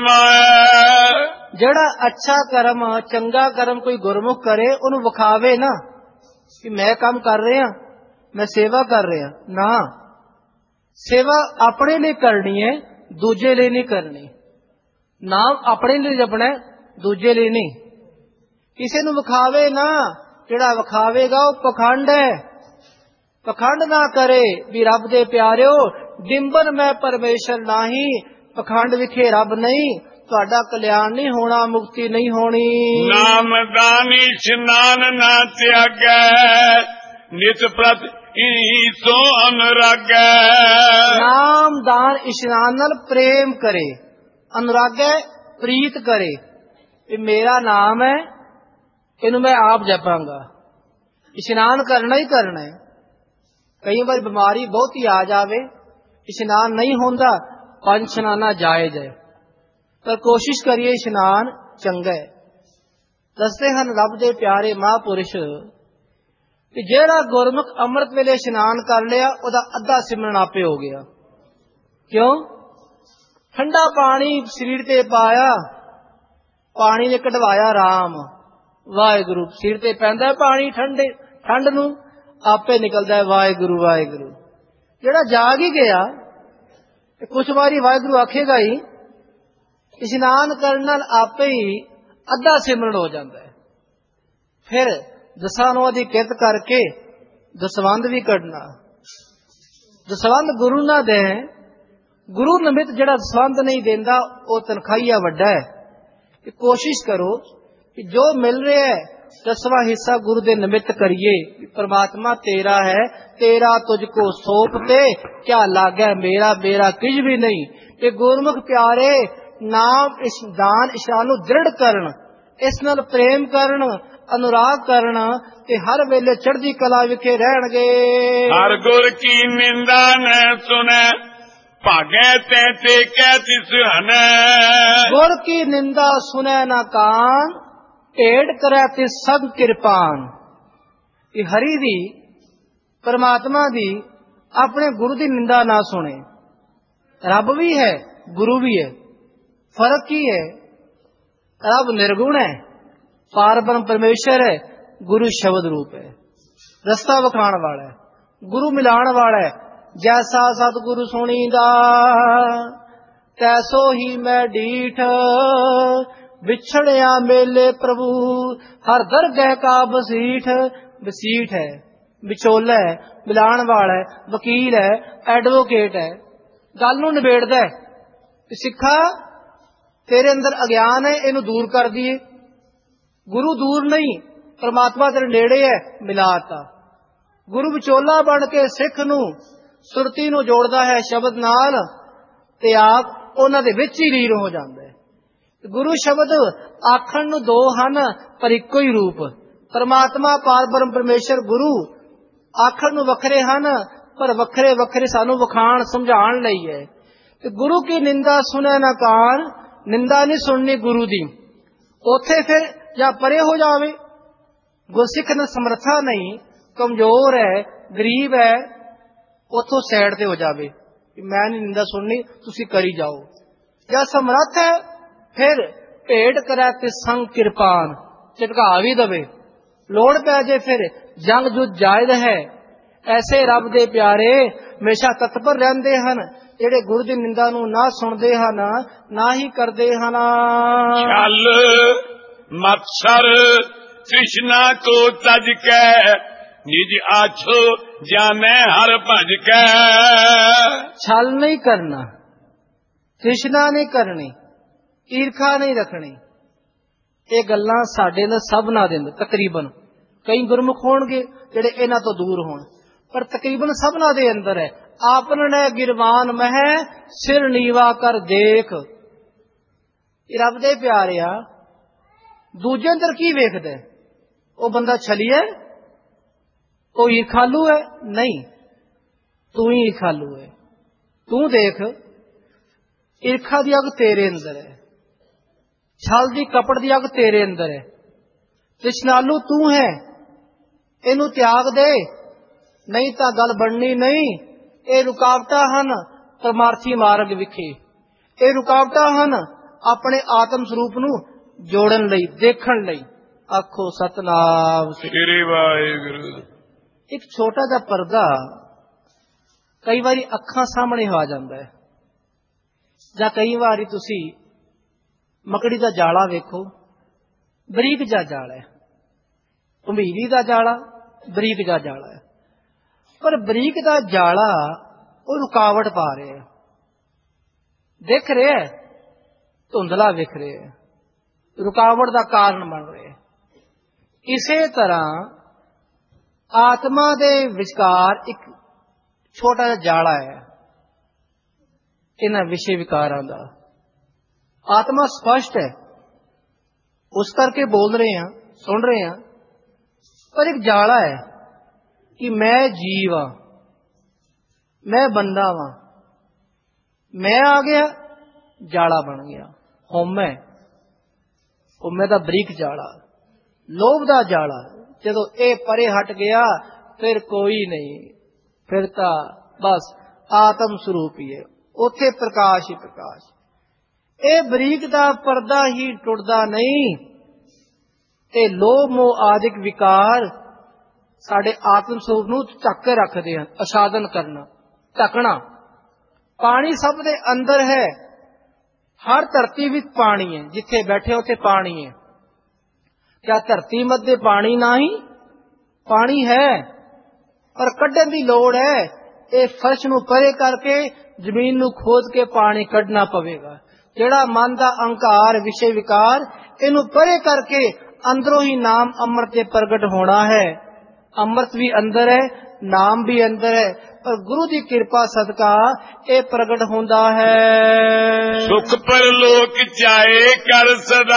ਸਮਾਇ। ਜਿਹੜਾ ਅੱਛਾ ਕਰਮ ਚੰਗਾ ਕਰਮ ਕੋਈ ਗੁਰਮੁਖ ਕਰੇ, ਉਹਨੂੰ ਵਿਖਾਵੇ ਨਾ ਕਿ ਮੈਂ ਕੰਮ ਕਰ ਰਿਹਾ, ਮੈਂ ਸੇਵਾ ਕਰ ਰਿਹਾ ਨਾ। ਸੇਵਾ ਆਪਣੇ ਲਈ ਕਰਨੀ ਹੈ, ਦੂਜੇ ਲਈ ਨਹੀਂ ਕਰਨੀ। ਨਾਮ ਆਪਣੇ ਲਈ ਜਪਣਾ, ਦੂਜੇ ਲਈ ਨਹੀਂ। ਕਿਸੇ ਨੂੰ ਵਿਖਾਵੇ ਨਾ, ਜਿਹੜਾ ਵਿਖਾਵੇਗਾ ਉਹ ਪਖੰਡ ਹੈ। ਪਖੰਡ ਨਾ ਕਰੇ ਵੀ ਰੱਬ ਦੇ ਪਿਆਰਿਓ, ਡਿੰਬਨ ਮੈਂ ਪਰਮੇਸ਼ਰ ਨਾਹੀ, ਪਖੰਡ ਵਿਖੇ ਰੱਬ ਨਹੀਂ, ਤੁਹਾਡਾ ਕਲਿਆਣ ਨਹੀਂ ਹੋਣਾ, ਮੁਕਤੀ ਨਹੀਂ ਹੋਣੀ। ਨਾਮ ਦਾਨੀ ਇਸ਼ਨਾਨ ਨਾ ਤਿਆਗੈ, ਨਿਤ ਪ੍ਰਤ ਹੀ ਸੋ ਅਨੁਰਾਗੈ। ਨਾਮ ਦਾਨ ਇਸ਼ਨਾਨ ਨਾਲ ਪ੍ਰੇਮ ਕਰੇ, ਅਨੁਰਾਗੈ ਪ੍ਰੀਤ ਕਰੇ। ਇਹ ਮੇਰਾ ਨਾਮ ਹੈ, ਇਹਨੂੰ ਮੈਂ ਆਪ ਜਪਾਂਗਾ। ਇਸ਼ਨਾਨ ਕਰਨਾ ਹੀ ਕਰਨਾ ਹੈ। ਕਈ ਵਾਰ ਬਿਮਾਰੀ ਬਹੁਤੀ ਆ ਜਾਵੇ, ਇਸ਼ਨਾਨ ਨਹੀਂ ਹੁੰਦਾ, ਪੰਜ ਇਸ਼ਨਾਨਾ ਜਾਇਜ਼ ਹੈ, ਪਰ ਕੋਸ਼ਿਸ਼ ਕਰੀਏ ਇਸ਼ਨਾਨ ਚੰਗਾ ਹੈ। ਦੱਸਦੇ ਹਨ ਰੱਬ ਦੇ ਪਿਆਰੇ ਮਹਾਂਪੁਰਸ਼ ਕਿ ਜਿਹੜਾ ਗੁਰਮੁਖ ਅੰਮ੍ਰਿਤ ਵੇਲੇ ਇਸ਼ਨਾਨ ਕਰ ਲਿਆ ਉਹਦਾ ਅੱਧਾ ਸਿਮਰਨ ਆਪੇ ਹੋ ਗਿਆ। ਕਿਉਂ? ਠੰਡਾ ਪਾਣੀ ਸਰੀਰ ਤੇ ਪਾਇਆ, ਪਾਣੀ ਨੇ ਕਢਵਾਇਆ ਰਾਮ, ਵਾਹਿਗੁਰੂ ਸਿਰ ਤੇ ਪੈਂਦਾ ਪਾਣੀ ਠੰਡੇ ਠੰਡ ਨੂੰ, ਆਪੇ ਨਿਕਲਦਾ ਹੈ ਵਾਹਿਗੁਰੂ ਵਾਹਿਗੁਰੂ। ਜਿਹੜਾ ਜਾਗ ਹੀ ਗਿਆ ਕੁਛ ਵਾਰੀ ਵਾਹਿਗੁਰੂ ਆਖੇਗਾ ਹੀ, ਇਸ਼ਨਾਨ ਕਰਨ ਨਾਲ ਆਪੇ ਹੀ ਅੱਧਾ ਸਿਮਰਨ ਹੋ ਜਾਂਦਾ ਹੈ। ਫਿਰ ਦਸਾਂ ਨੌਂ ਦੀ ਕਿਰਤ ਕਰਕੇ ਦਸਵੰਧ ਵੀ ਕੱਢਣਾ। ਦਸਵੰਧ ਗੁਰੂ ਨਾ ਦੇ, ਗੁਰੂ ਨਿਮਿਤ ਜਿਹੜਾ ਦਸਵੰਧ ਨਹੀਂ ਦਿੰਦਾ ਉਹ ਤਨਖਾਹੀਆ ਵੱਡਾ ਹੈ। ਕਿ ਕੋਸ਼ਿਸ਼ ਕਰੋ ਕਿ ਜੋ ਮਿਲ ਰਿਹਾ ਹੈ ਦਸਵਾਂ ਹਿੱਸਾ ਗੁਰੂ ਦੇ ਨਿਮਿਤ ਕਰੀਏ। ਪਰਮਾਤਮਾ ਤੇਰਾ ਹੈ, ਤੇਰਾ ਤੁਝ ਕੋ ਸੌਂਪ ਤੇ ਕਿਆ ਲਾਗੈ ਮੇਰਾ, ਮੇਰਾ ਕੁਝ ਵੀ ਨਹੀਂ। ਤੇ ਗੁਰਮੁਖ ਪਿਆਰੇ ਨਾਮ ਇਸ ਦਾਨ ਇਸ਼ਨਾਨ ਨੂੰ ਦ੍ਰਿੜ ਕਰਨ, ਇਸ ਨਾਲ ਪ੍ਰੇਮ ਕਰਨ, ਅਨੁਰਾਗ ਕਰਨ ਤੇ ਹਰ ਵੇਲੇ ਚੜ੍ਹਦੀ ਕਲਾ ਵਿਖੇ ਰਹਿਣਗੇ। ਹਰ ਗੁਰ ਕੀ ਨਿੰਦਾ ਨ ਸੁਨੈ, ਭਾਗੈ ਤੈ ਤੇ ਕਹਿ ਤਿਸ ਹਨੈ। ਗੁਰ ਕੀ ਨਿੰਦਾ ਸੁਨੈ ਨਾ ਕਾਨ, ਢੇਡ ਕਰੈ ਤਿਸ ਸਭ ਕਿਰਪਾਨ। ਇਹ ਹਰੀ ਦੀ, ਪਰਮਾਤਮਾ ਦੀ, ਆਪਣੇ ਗੁਰੂ ਦੀ ਨਿੰਦਾ ਨਾ ਸੁਣੇ। ਰੱਬ ਵੀ ਹੈ, ਗੁਰੂ ਵੀ ਹੈ, ਫਰਕ ਕੀ ਹੈ? ਰੱਬ ਨਿਰਗੁਣ ਹੈ, ਪਾਰਬ੍ਰਹਮ ਪਰਮੇਸ਼ਰ ਹੈ, ਗੁਰੂ ਸ਼ਬਦ ਰੂਪ ਹੈ, ਰਸਤਾ ਵਿਖਾਣ ਵਾਲਾ ਹੈ, ਗੁਰੂ ਮਿਲਾਣ ਵਾਲਾ ਹੈ। ਜੈਸਾ ਸਤਿਗੁਰੂ ਸੁਣੀਦਾ ਤੈਸੋ ਹੀ ਮੈਂ ਡੀਠ, ਵਿਛੜਿਆ ਮੇਲੇ ਪ੍ਰਭੂ ਹਰ ਦਰਗਹਿ ਕਾ ਬਸੀਠ। ਬਸੀਠ ਹੈ, ਵਿਚੋਲਾ ਹੈ, ਮਿਲਾਣ ਵਾਲਾ ਹੈ, ਵਕੀਲ ਹੈ, ਐਡਵੋਕੇਟ ਹੈ, ਗੱਲ ਨੂੰ ਨਿਬੇੜਦਾ ਹੈ। ਸਿੱਖਾ ਤੇਰੇ ਅੰਦਰ ਅਗਿਆਨ ਹੈ, ਇਹਨੂੰ ਦੂਰ ਕਰ ਦਈਏ। ਗੁਰੂ ਦੂਰ ਨਹੀਂ, ਪਰਮਾਤਮਾ ਤੇਰੇ ਨੇੜੇ ਹੈ, ਮਿਲਾਤਾ। ਗੁਰੂ ਵਿਚੋਲਾ ਬਣ ਕੇ ਸਿੱਖ ਨੂੰ, ਸੁਰਤੀ ਨੂੰ ਜੋੜਦਾ ਹੈ ਸ਼ਬਦ ਨਾਲ, ਤੇ ਆਪ ਉਹਨਾਂ ਦੇ ਵਿੱਚ ਹੀ ਲੀਨ ਹੋ ਜਾਂਦਾ ਹੈ। ਗੁਰੂ ਸ਼ਬਦ ਆਖਣ ਨੂੰ ਦੋ ਹਨ ਪਰ ਇੱਕੋ ਹੀ ਰੂਪ। ਪਰਮਾਤਮਾ ਪਾਰਬ੍ਰਹਮ ਪਰਮੇਸ਼ਰ ਗੁਰੂ ਆਖਣ ਨੂੰ ਵੱਖਰੇ ਹਨ ਪਰ ਵੱਖਰੇ ਵੱਖਰੇ ਸਾਨੂੰ ਵਿਖਾਣ ਸਮਝਾਉਣ ਲਈ ਹੈ। ਤੇ ਗੁਰੂ ਕੀ ਨਿੰਦਾ ਸੁਣੈ ਨਾ ਕਾਨ, ਨਿੰਦਾ ਨਹੀਂ ਸੁਣਨੀ ਗੁਰੂ ਦੀ। ਉੱਥੇ ਫਿਰ ਜਾਂ ਪਰੇ ਹੋ ਜਾਵੇ, ਗੁਰਸਿੱਖ ਨੂੰ ਸਮਰੱਥਾ ਨਹੀਂ, ਕਮਜ਼ੋਰ ਹੈ, ਗਰੀਬ ਹੈ, ਉੱਥੋਂ ਸਾਈਡ ਤੇ ਹੋ ਜਾਵੇ, ਮੈਂ ਨਹੀਂ ਨਿੰਦਾ ਸੁਣਨੀ, ਤੁਸੀਂ ਕਰੀ ਜਾਓ। ਜਾਂ ਸਮਰੱਥ ਹੈ ਫਿਰ ਭੇਟ ਕਰੈ ਤੇ ਸੰਗ ਕਿਰਪਾਨ, ਝਟਕਾ ਵੀ ਦਵੇ, ਲੋੜ ਪੈ ਜੇ ਫਿਰ ਜੰਗ ਜੁੱਧ ਜਾਇਜ਼ ਹੈ। ਐਸੇ ਰੱਬ ਦੇ ਪਿਆਰੇ ਹਮੇਸ਼ਾ ਤਤਪਰ ਰਹਿੰਦੇ ਹਨ, ਜਿਹੜੇ ਗੁਰੂ ਦੀ ਨਿੰਦਾ ਨੂੰ ਨਾ ਸੁਣਦੇ ਹਨ ਨਾ ਹੀ ਕਰਦੇ ਹਨ। ਛਲ ਮਤਸਰ ਕ੍ਰਿਸ਼ਨਾ ਕੋ ਤਜ ਕੈ, ਨਿਜ ਆਛੋ ਜਾਣੈ ਹਰ ਭਜ ਕੈ। ਛਲ ਨਹੀਂ ਕਰਨਾ, ਕ੍ਰਿਸ਼ਨਾ ਨਹੀਂ ਕਰਨੀ, ਈਰਖਾ ਨਹੀਂ ਰੱਖਣੀ। ਇਹ ਗੱਲਾਂ ਸਾਡੇ ਨਾਲ ਸਭ ਨਾ ਦੇ ਅੰਦਰ ਤਕਰੀਬਨ, ਕਈ ਗੁਰਮੁਖ ਹੋਣਗੇ ਜਿਹੜੇ ਇਹਨਾਂ ਤੋਂ ਦੂਰ ਹੋਣ, ਪਰ ਤਕਰੀਬਨ ਸਭਨਾ ਦੇ ਅੰਦਰ ਹੈ। ਆਪਨੇ ਗਿਰਵਾਨ ਮਹਿ ਸਿਰ ਨੀਵਾ ਕਰ ਦੇਖ। ਇਹ ਰੱਬ ਦੇ ਪਿਆਰਿਆ, ਦੂਜੇ ਅੰਦਰ ਕੀ ਵੇਖਦਾ? ਉਹ ਬੰਦਾ ਛਲੀਆ, ਉਹ ਈਰਖਾਲੂ ਹੈ? ਨਹੀਂ, ਤੂੰ ਹੀ ਈਰਖਾਲੂ ਹੈ। ਤੂੰ ਦੇਖ, ਈਰਖਾ ਦੀ ਅੱਗ ਤੇਰੇ ਅੰਦਰ ਹੈ, ਛਲ ਦੀ ਕਪੜ ਦੀ ਅੱਗ ਤੇਰੇ ਅੰਦਰ ਹੈ। ਤ੍ਰਿਸ਼ਨਾਲੂ ਤੂੰ ਹੈ, ਇਹਨੂੰ ਤਿਆਗ ਦੇ, ਨਹੀਂ ਤਾਂ ਗੱਲ ਬਣਨੀ ਨਹੀਂ। ਇਹ ਰੁਕਾਵਟਾਂ ਹਨ ਪਰਮਾਰਥੀ ਮਾਰਗ ਵਿਖੇ, ਇਹ ਰੁਕਾਵਟਾਂ ਹਨ ਆਪਣੇ ਆਤਮ ਸਰੂਪ ਨੂੰ ਜੋੜਨ ਲਈ, ਦੇਖਣ ਲਈ। ਆਖੋ ਸਤਨਾਮ ਸ੍ਰੀ ਵਾਹਿਗੁਰੂ। ਇੱਕ ਛੋਟਾ ਜਿਹਾ ਪਰਦਾ ਕਈ ਵਾਰੀ ਅੱਖਾਂ ਸਾਹਮਣੇ ਆ ਜਾਂਦਾ ਹੈ, ਜਾਂ ਕਈ ਵਾਰੀ ਤੁਸੀਂ ਮਕੜੀ ਦਾ ਜਾਲਾ ਵੇਖੋ, ਬਰੀਕ ਜਿਹਾ ਜਾਲਾ ਹੈ, ਭੰਬੀਰੀ ਦਾ ਜਾਲਾ ਬਰੀਕ ਜਿਹਾ ਜਾਲਾ ਹੈ, ਪਰ ਬਰੀਕ ਦਾ ਜਾਲਾ ਉਹ ਰੁਕਾਵਟ ਪਾ ਰਿਹਾ, ਦਿਖ ਰਿਹਾ, ਧੁੰਦਲਾ ਵਿਖ ਰਿਹਾ, ਰੁਕਾਵਟ ਦਾ ਕਾਰਨ ਬਣ ਰਿਹਾ। ਇਸੇ ਤਰ੍ਹਾਂ ਆਤਮਾ ਦੇ ਵਿਚਕਾਰ ਇੱਕ ਛੋਟਾ ਜਿਹਾ ਜਾਲਾ ਹੈ ਇਹਨਾਂ ਵਿਸ਼ੇ ਵਿਕਾਰਾਂ ਦਾ। ਆਤਮਾ ਸਪਸ਼ਟ ਹੈ, ਉਸ ਕਰਕੇ ਬੋਲ ਰਹੇ ਹਾਂ, ਸੁਣ ਰਹੇ ਹਾਂ, ਪਰ ਇੱਕ ਜਾਲਾ ਹੈ ਕਿ ਮੈਂ ਜੀਵ ਹਾਂ, ਮੈਂ ਬੰਦਾ ਵਾਂ, ਮੈਂ ਆ ਗਿਆ, ਜਾਲਾ ਬਣ ਗਿਆ, ਹਉਮੈ। ਉਮੇ ਦਾ ਬਰੀਕ ਜਾਲਾ, ਲੋਭ ਦਾ ਜਾਲਾ। ਜਦੋਂ ਇਹ ਪਰੇ ਹਟ ਗਿਆ ਫਿਰ ਕੋਈ ਨਹੀਂ, ਫਿਰ ਤਾਂ ਬਸ ਆਤਮ ਸਰੂਪ ਹੀ ਹੈ, ਉੱਥੇ ਪ੍ਰਕਾਸ਼ ਹੀ ਪ੍ਰਕਾਸ਼। ਇਹ ਬਰੀਕ ਦਾ ਪਰਦਾ ਹੀ ਟੁੱਟਦਾ ਨਹੀਂ। ਇਹ ਲੋਭ ਮੋਹ ਆਦਿਕ ਵਿਕਾਰ ਸਾਡੇ ਆਤਮ ਸਰੂਪ ਨੂੰ ਢੱਕ ਕੇ ਰੱਖਦੇ ਹਨ। ਅਸਾਧਨ ਕਰਨਾ, ਢੱਕਣਾ। ਪਾਣੀ ਸਭ ਦੇ ਅੰਦਰ ਹੈ, ਹਰ ਧਰਤੀ ਵਿੱਚ ਪਾਣੀ ਹੈ, ਜਿੱਥੇ ਬੈਠੇ ਉੱਥੇ ਪਾਣੀ ਹੈ। ਕਿਆ ਧਰਤੀ ਮੱਧੇ ਪਾਣੀ ਨਹੀਂ? ਪਾਣੀ ਹੈ, ਪਰ ਕੱਢਣ ਦੀ ਲੋੜ ਹੈ। ਇਹ ਫਰਸ਼ ਨੂੰ ਪਰੇ ਕਰਕੇ ਜ਼ਮੀਨ ਨੂੰ ਖੋਦ ਕੇ ਪਾਣੀ ਕੱਢਣਾ ਪਵੇਗਾ। ਜਿਹੜਾ ਮਨ ਦਾ ਅਹੰਕਾਰ ਵਿਸ਼ੇ ਵਿਕਾਰ, ਇਹਨੂੰ ਪਰੇ ਕਰਕੇ ਅੰਦਰੋਂ ਹੀ ਨਾਮ ਅੰਮ੍ਰਿਤ ਦੇ ਪ੍ਰਗਟ ਹੋਣਾ ਹੈ। ਅੰਮ੍ਰਿਤ ਵੀ ਅੰਦਰ ਹੈ, ਨਾਮ ਵੀ ਅੰਦਰ ਹੈ, ਪਰ ਗੁਰੂ ਦੀ ਕਿਰਪਾ ਸਦਕਾ ਇਹ ਪ੍ਰਗਟ ਹੁੰਦਾ ਹੈ। ਸੁਖ ਪਰਲੋਕ ਚਾਹੇ ਕਰ ਸਦਾ,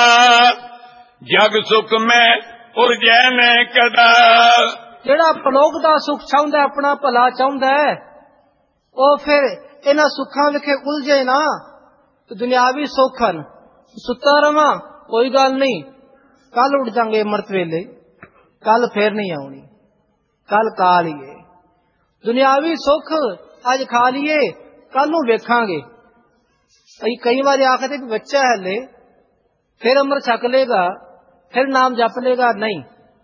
ਜਗ ਸੁਖ ਮੈਂ ਉਰਜੈ ਮੈਂ ਕਦਾ। ਜਿਹੜਾ ਪਰਲੋਕ ਦਾ ਸੁਖ ਚਾਹੁੰਦਾ, ਆਪਣਾ ਭਲਾ ਚਾਹੁੰਦਾ, ਉਹ ਫਿਰ ਇਹਨਾਂ ਸੁੱਖਾਂ ਵਿਖੇ ਉਲਝੇ ਨਾ। ਦੁਨਿਆਵੀ ਸੁੱਖ ਹਨ, ਸੁੱਤਾ ਰਵਾਂ ਕੋਈ ਗੱਲ ਨਹੀਂ, ਕੱਲ ਉੱਠ ਜਾਂਗੇ ਅੰਮ੍ਰਿਤ ਵੇਲੇ, ਕੱਲ ਫੇਰ ਨਹੀਂ ਆਉਣੀ, ਕੱਲ ਕਾਲ ਹੀ ਹੈ। ਦੁਨਿਆਵੀ ਸੁੱਖ ਅੱਜ ਖਾ ਲਈਏ, ਕੱਲ ਨੂੰ ਵੇਖਾਂਗੇ। ਕਈ ਵਾਰੀ ਆਖਦੇ ਵੀ ਬੱਚਾ ਹੈ ਹਲੇ, ਫਿਰ ਅੰਮ੍ਰਿਤ ਛਕ ਲੇਗਾ, ਫਿਰ ਨਾਮ ਜਪ ਲੇਗਾ। ਨਹੀਂ,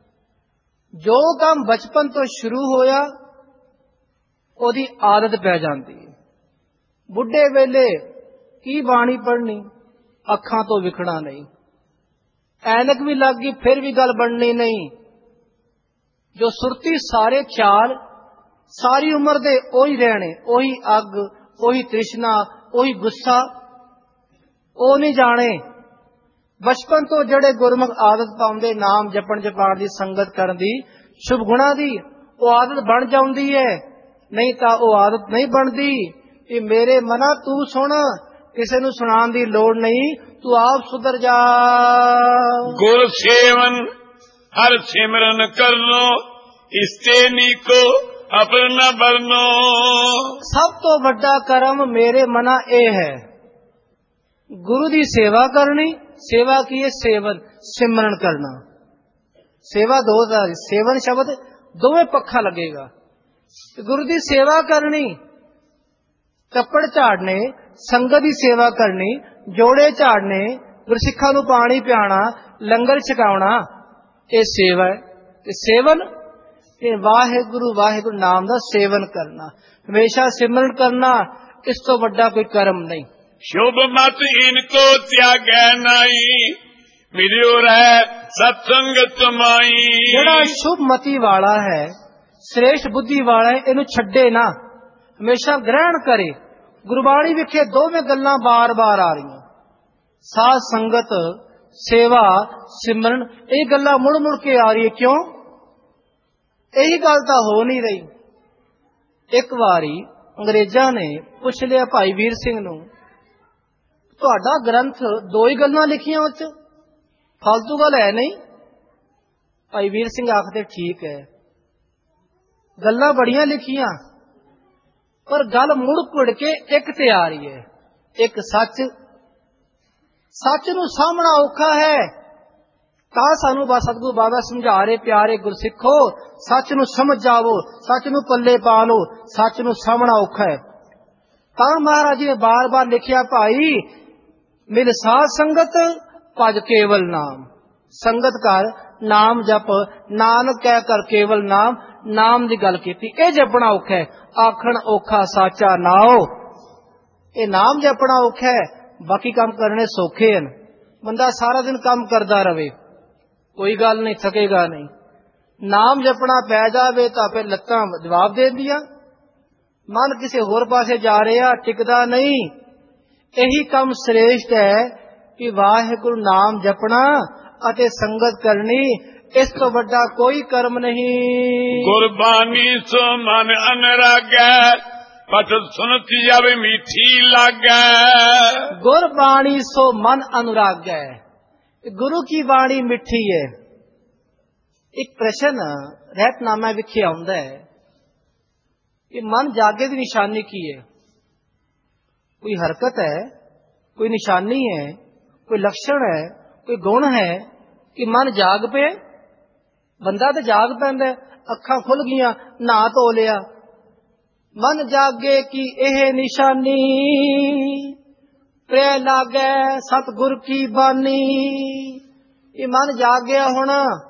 ਜੋ ਕੰਮ ਬਚਪਨ ਤੋਂ ਸ਼ੁਰੂ ਹੋਇਆ ਉਹਦੀ ਆਦਤ ਪੈ ਜਾਂਦੀ ਹੈ। ਬੁੱਢੇ ਵੇਲੇ ਕੀ ਬਾਣੀ ਪੜ੍ਹਨੀ, ਅੱਖਾਂ ਤੋਂ ਵਿਖਣਾ ਨਹੀਂ, ਐਨਕ ਵੀ ਲੱਗ ਗਈ ਫਿਰ ਵੀ ਗੱਲ ਬਣਨੀ ਨਹੀਂ। ਜੋ ਸੁਰਤੀ ਸਾਰੇ ਖਿਆਲ ਸਾਰੀ ਉਮਰ ਦੇ ਉਹੀ ਰਹਿਣੇ, ਉਹੀ ਅੱਗ, ਉਹੀ ਤ੍ਰਿਸ਼ਨਾ, ਉਹੀ ਗੁੱਸਾ, ਉਹ ਨਹੀਂ ਜਾਣੇ। ਬਚਪਨ ਤੋਂ ਜਿਹੜੇ ਗੁਰਮੁਖ ਆਦਤ ਪਾਉਂਦੇ ਨਾਮ ਜਪਣ ਜਪਾਣ ਦੀ, ਸੰਗਤ ਕਰਨ ਦੀ, ਸ਼ੁਭ ਗੁਣਾ ਦੀ, ਉਹ ਆਦਤ ਬਣ ਜਾਂਦੀ ਹੈ। ਨਹੀਂ ਤਾਂ ਉਹ ਆਦਤ ਨਹੀਂ ਬਣਦੀ। ਇਹ ਮੇਰੇ ਮਨਾ ਤੂੰ ਸੁਣ, ਕਿਸੇ ਨੂੰ ਸੁਣਾਉਣ ਦੀ ਲੋੜ ਨਹੀਂ, ਤੂੰ ਆਪ ਸੁਧਰ ਜਾ। ਗੁਰ ਸੇਵਨ ਹਰ ਸਿਮਰਨ ਕਰਨੋ, ਇਸਤੇ ਨੀਕੋ ਆਪਣਾ ਬਰਨੋ। ਸਭ ਤੋਂ ਵੱਡਾ ਕਰਮ ਮੇਰੇ ਮਨਾ ਇਹ ਹੈ, ਗੁਰੂ ਦੀ ਸੇਵਾ ਕਰਨੀ। ਸੇਵਾ ਕੀ ਹੈ? ਸੇਵਨ, ਸਿਮਰਨ ਕਰਨਾ। ਸੇਵਾ ਦੋ ਦਾ, ਸੇਵਨ ਸ਼ਬਦ ਦੋਵੇਂ ਪੱਖਾ ਲੱਗੇਗਾ। ਗੁਰੂ ਦੀ ਸੇਵਾ ਕਰਨੀ, ਕੱਪੜ ਝਾੜਨੇ, ਸੰਗਤ ਦੀ ਸੇਵਾ ਕਰਨੀ, ਜੋੜੇ ਝਾੜਨੇ, ਗੁਰਸਿੱਖਾਂ ਨੂੰ ਪਾਣੀ ਪਿਆਣਾ, ਲੰਗਰ ਛਕਾਉਣਾ, ਇਹ ਸੇਵਾ ਹੈ। ਤੇ ਸੇਵਨ, ਇਹ ਵਾਹਿਗੁਰੂ ਵਾਹਿਗੁਰੂ ਨਾਮ ਦਾ ਸੇਵਨ ਕਰਨਾ, ਹਮੇਸ਼ਾ ਸਿਮਰਨ ਕਰਨਾ, ਇਸ ਤੋਂ ਵੱਡਾ ਕੋਈ ਕਰਮ ਨਹੀਂ। ਸ਼ੁਭ ਮਤ ਇਨਕੋ ਤਿਆਗੈ ਨਾਈ, ਮਿਲਿਓ ਰਹਿ ਸਤਸੰਗਤ ਮਾਈ। ਜਿਹੜਾ ਸ਼ੁਭ ਮਤੀ ਵਾਲਾ ਹੈ, ਸ੍ਰੇਸ਼ਟ ਬੁੱਧੀ ਵਾਲਾ ਹੈ, ਇਹਨੂੰ ਛੱਡੇ ਨਾ, ਹਮੇਸ਼ਾ ਗ੍ਰਹਿਣ ਕਰੇ। ਗੁਰਬਾਣੀ ਵਿਖੇ ਦੋਵੇਂ ਗੱਲਾਂ ਬਾਰ-ਬਾਰ ਆ ਰਹੀਆਂ, ਸਾਧ ਸੰਗਤ, ਸੇਵਾ, ਸਿਮਰਨ, ਇਹ ਗੱਲਾਂ ਮੁੜ-ਮੁੜ ਕੇ ਆ ਰਹੀ ਹੈ। ਕਿਉਂ? ਇਹੀ ਗੱਲ ਤਾਂ ਹੋ ਨਹੀਂ ਰਹੀ। ਇੱਕ ਵਾਰੀ ਅੰਗਰੇਜ਼ਾਂ ਨੇ ਪੁੱਛ ਲਿਆ ਭਾਈ ਵੀਰ ਸਿੰਘ ਨੂੰ, ਤੁਹਾਡਾ ਗ੍ਰੰਥ ਦੋ ਹੀ ਗੱਲਾਂ ਲਿਖੀਆਂ, ਉਹ 'ਚ ਫਾਲਤੂ ਗੱਲ ਹੈ ਨਹੀਂ? ਭਾਈ ਵੀਰ ਸਿੰਘ ਆਖਦੇ ਠੀਕ ਹੈ, ਗੱਲਾਂ ਬੜੀਆਂ ਲਿਖੀਆਂ, ਪਰ ਗੱਲ ਮੁੜ ਕੁੜ ਕੇ ਇੱਕ ਤੇ ਆ ਰਹੀ ਹੈ, ਇੱਕ ਸੱਚ। ਸੱਚ ਨੂੰ ਸਾਹਮਣਾ ਔਖਾ ਹੈ, ਤਾਂ ਸਾਨੂੰ ਬਸ ਸਤਿਗੁਰੂ ਬਾਬਾ ਸਮਝਾ ਰਹੇ, ਪਿਆਰੇ ਗੁਰਸਿੱਖੋ, ਸੱਚ ਨੂੰ ਸਮਝ ਜਾਵੋ, ਸੱਚ ਨੂੰ ਪੱਲੇ ਪਾ ਲਓ, ਸੱਚ ਨੂੰ ਸਾਹਮਣਾ ਔਖਾ ਹੈ। ਤਾਂ ਮਹਾਰਾਜ ਜੀ ਨੇ ਬਾਰ-ਬਾਰ ਲਿਖਿਆ, ਭਾਈ ਮਿਲ ਸਾਧ ਸੰਗਤ, ਭਜ ਕੇਵਲ ਨਾਮ। ਸੰਗਤ ਕਰ, ਨਾਮ ਜਪ, ਨਾਨਕ ਕਹਿ ਕਰ ਕੇਵਲ ਨਾਮ। ਨਾਮ ਦੀ ਗੱਲ ਕੀਤੀ, ਇਹ ਜਪਣਾ ਔਖਾ ਹੈ। ਆਖਣ ਔਖਾ ਸਾਚਾ ਨਾਉ, ਇਹ ਨਾਮ ਜਪਣਾ ਔਖਾ ਹੈ, ਬਾਕੀ ਕੰਮ ਕਰਨੇ ਸੌਖੇ ਹਨ। ਬੰਦਾ ਸਾਰਾ ਦਿਨ ਕੰਮ ਕਰਦਾ ਰਵੇ, ਕੋਈ ਗੱਲ ਨਹੀਂ, ਥਕੇਗਾ ਨਹੀਂ। ਨਾਮ ਜਪਣਾ ਪੈ ਜਾਵੇ ਤਾਂ ਫਿਰ ਲੱਤਾਂ ਜਵਾਬ ਦੇ ਦਿੰਦੀਆਂ, ਮਨ ਕਿਸੇ ਹੋਰ ਪਾਸੇ ਜਾ ਰਿਹਾ, ਟਿਕਦਾ ਨਹੀਂ। ਇਹੀ ਕੰਮ ਸ੍ਰੇਸ਼ਟ ਹੈ ਕਿ ਵਾਹਿਗੁਰੂ ਨਾਮ ਜਪਣਾ ਅਤੇ ਸੰਗਤ ਕਰਨੀ, ਇਸ ਤੋਂ ਵੱਡਾ ਕੋਈ ਕਰਮ ਨਹੀਂ। ਗੁਰਬਾਣੀ ਸੋ ਮਨ ਅਨਰਾਗੈ, ਪਤ ਸੁਨਤ ਜਾਵੇ ਮੀਠੀ ਲਾਗੈ। ਗੁਰਬਾਣੀ ਸੋ ਮਨ ਅਨੁਰਾਗੈ, ਗੁਰੂ ਕੀ ਬਾਣੀ ਮਿੱਠੀ ਹੈ। ਇੱਕ ਪ੍ਰਸ਼ਨ ਰਹਿਤਨਾਮਾ ਵਿਖੇ ਆਉਂਦਾ ਹੈ ਕਿ ਮਨ ਜਾਗੇ ਦੀ ਨਿਸ਼ਾਨੀ ਕੀ ਹੈ? ਕੋਈ ਹਰਕਤ ਹੈ, ਕੋਈ ਨਿਸ਼ਾਨੀ ਹੈ, ਕੋਈ ਲਕਸ਼ਣ ਹੈ, ਕੋਈ ਗੁਣ ਹੈ ਕਿ ਮਨ ਜਾਗ ਪਏ? ਬੰਦਾ ਤੇ ਜਾਗ ਪੈਂਦਾ, ਅੱਖਾਂ ਖੁੱਲ ਗਈਆਂ, ਨਹਾ ਧੋ ਲਿਆ। ਮਨ ਜਾਗੇ ਕੀ ਇਹ ਨਿਸ਼ਾਨੀ, ਪ੍ਰਿਆ ਲਾਗੈ ਸਤਿਗੁਰ ਕੀ ਬਾਣੀ। ਇਹ ਮਨ ਜਾਗ ਗਿਆ ਹੁਣ,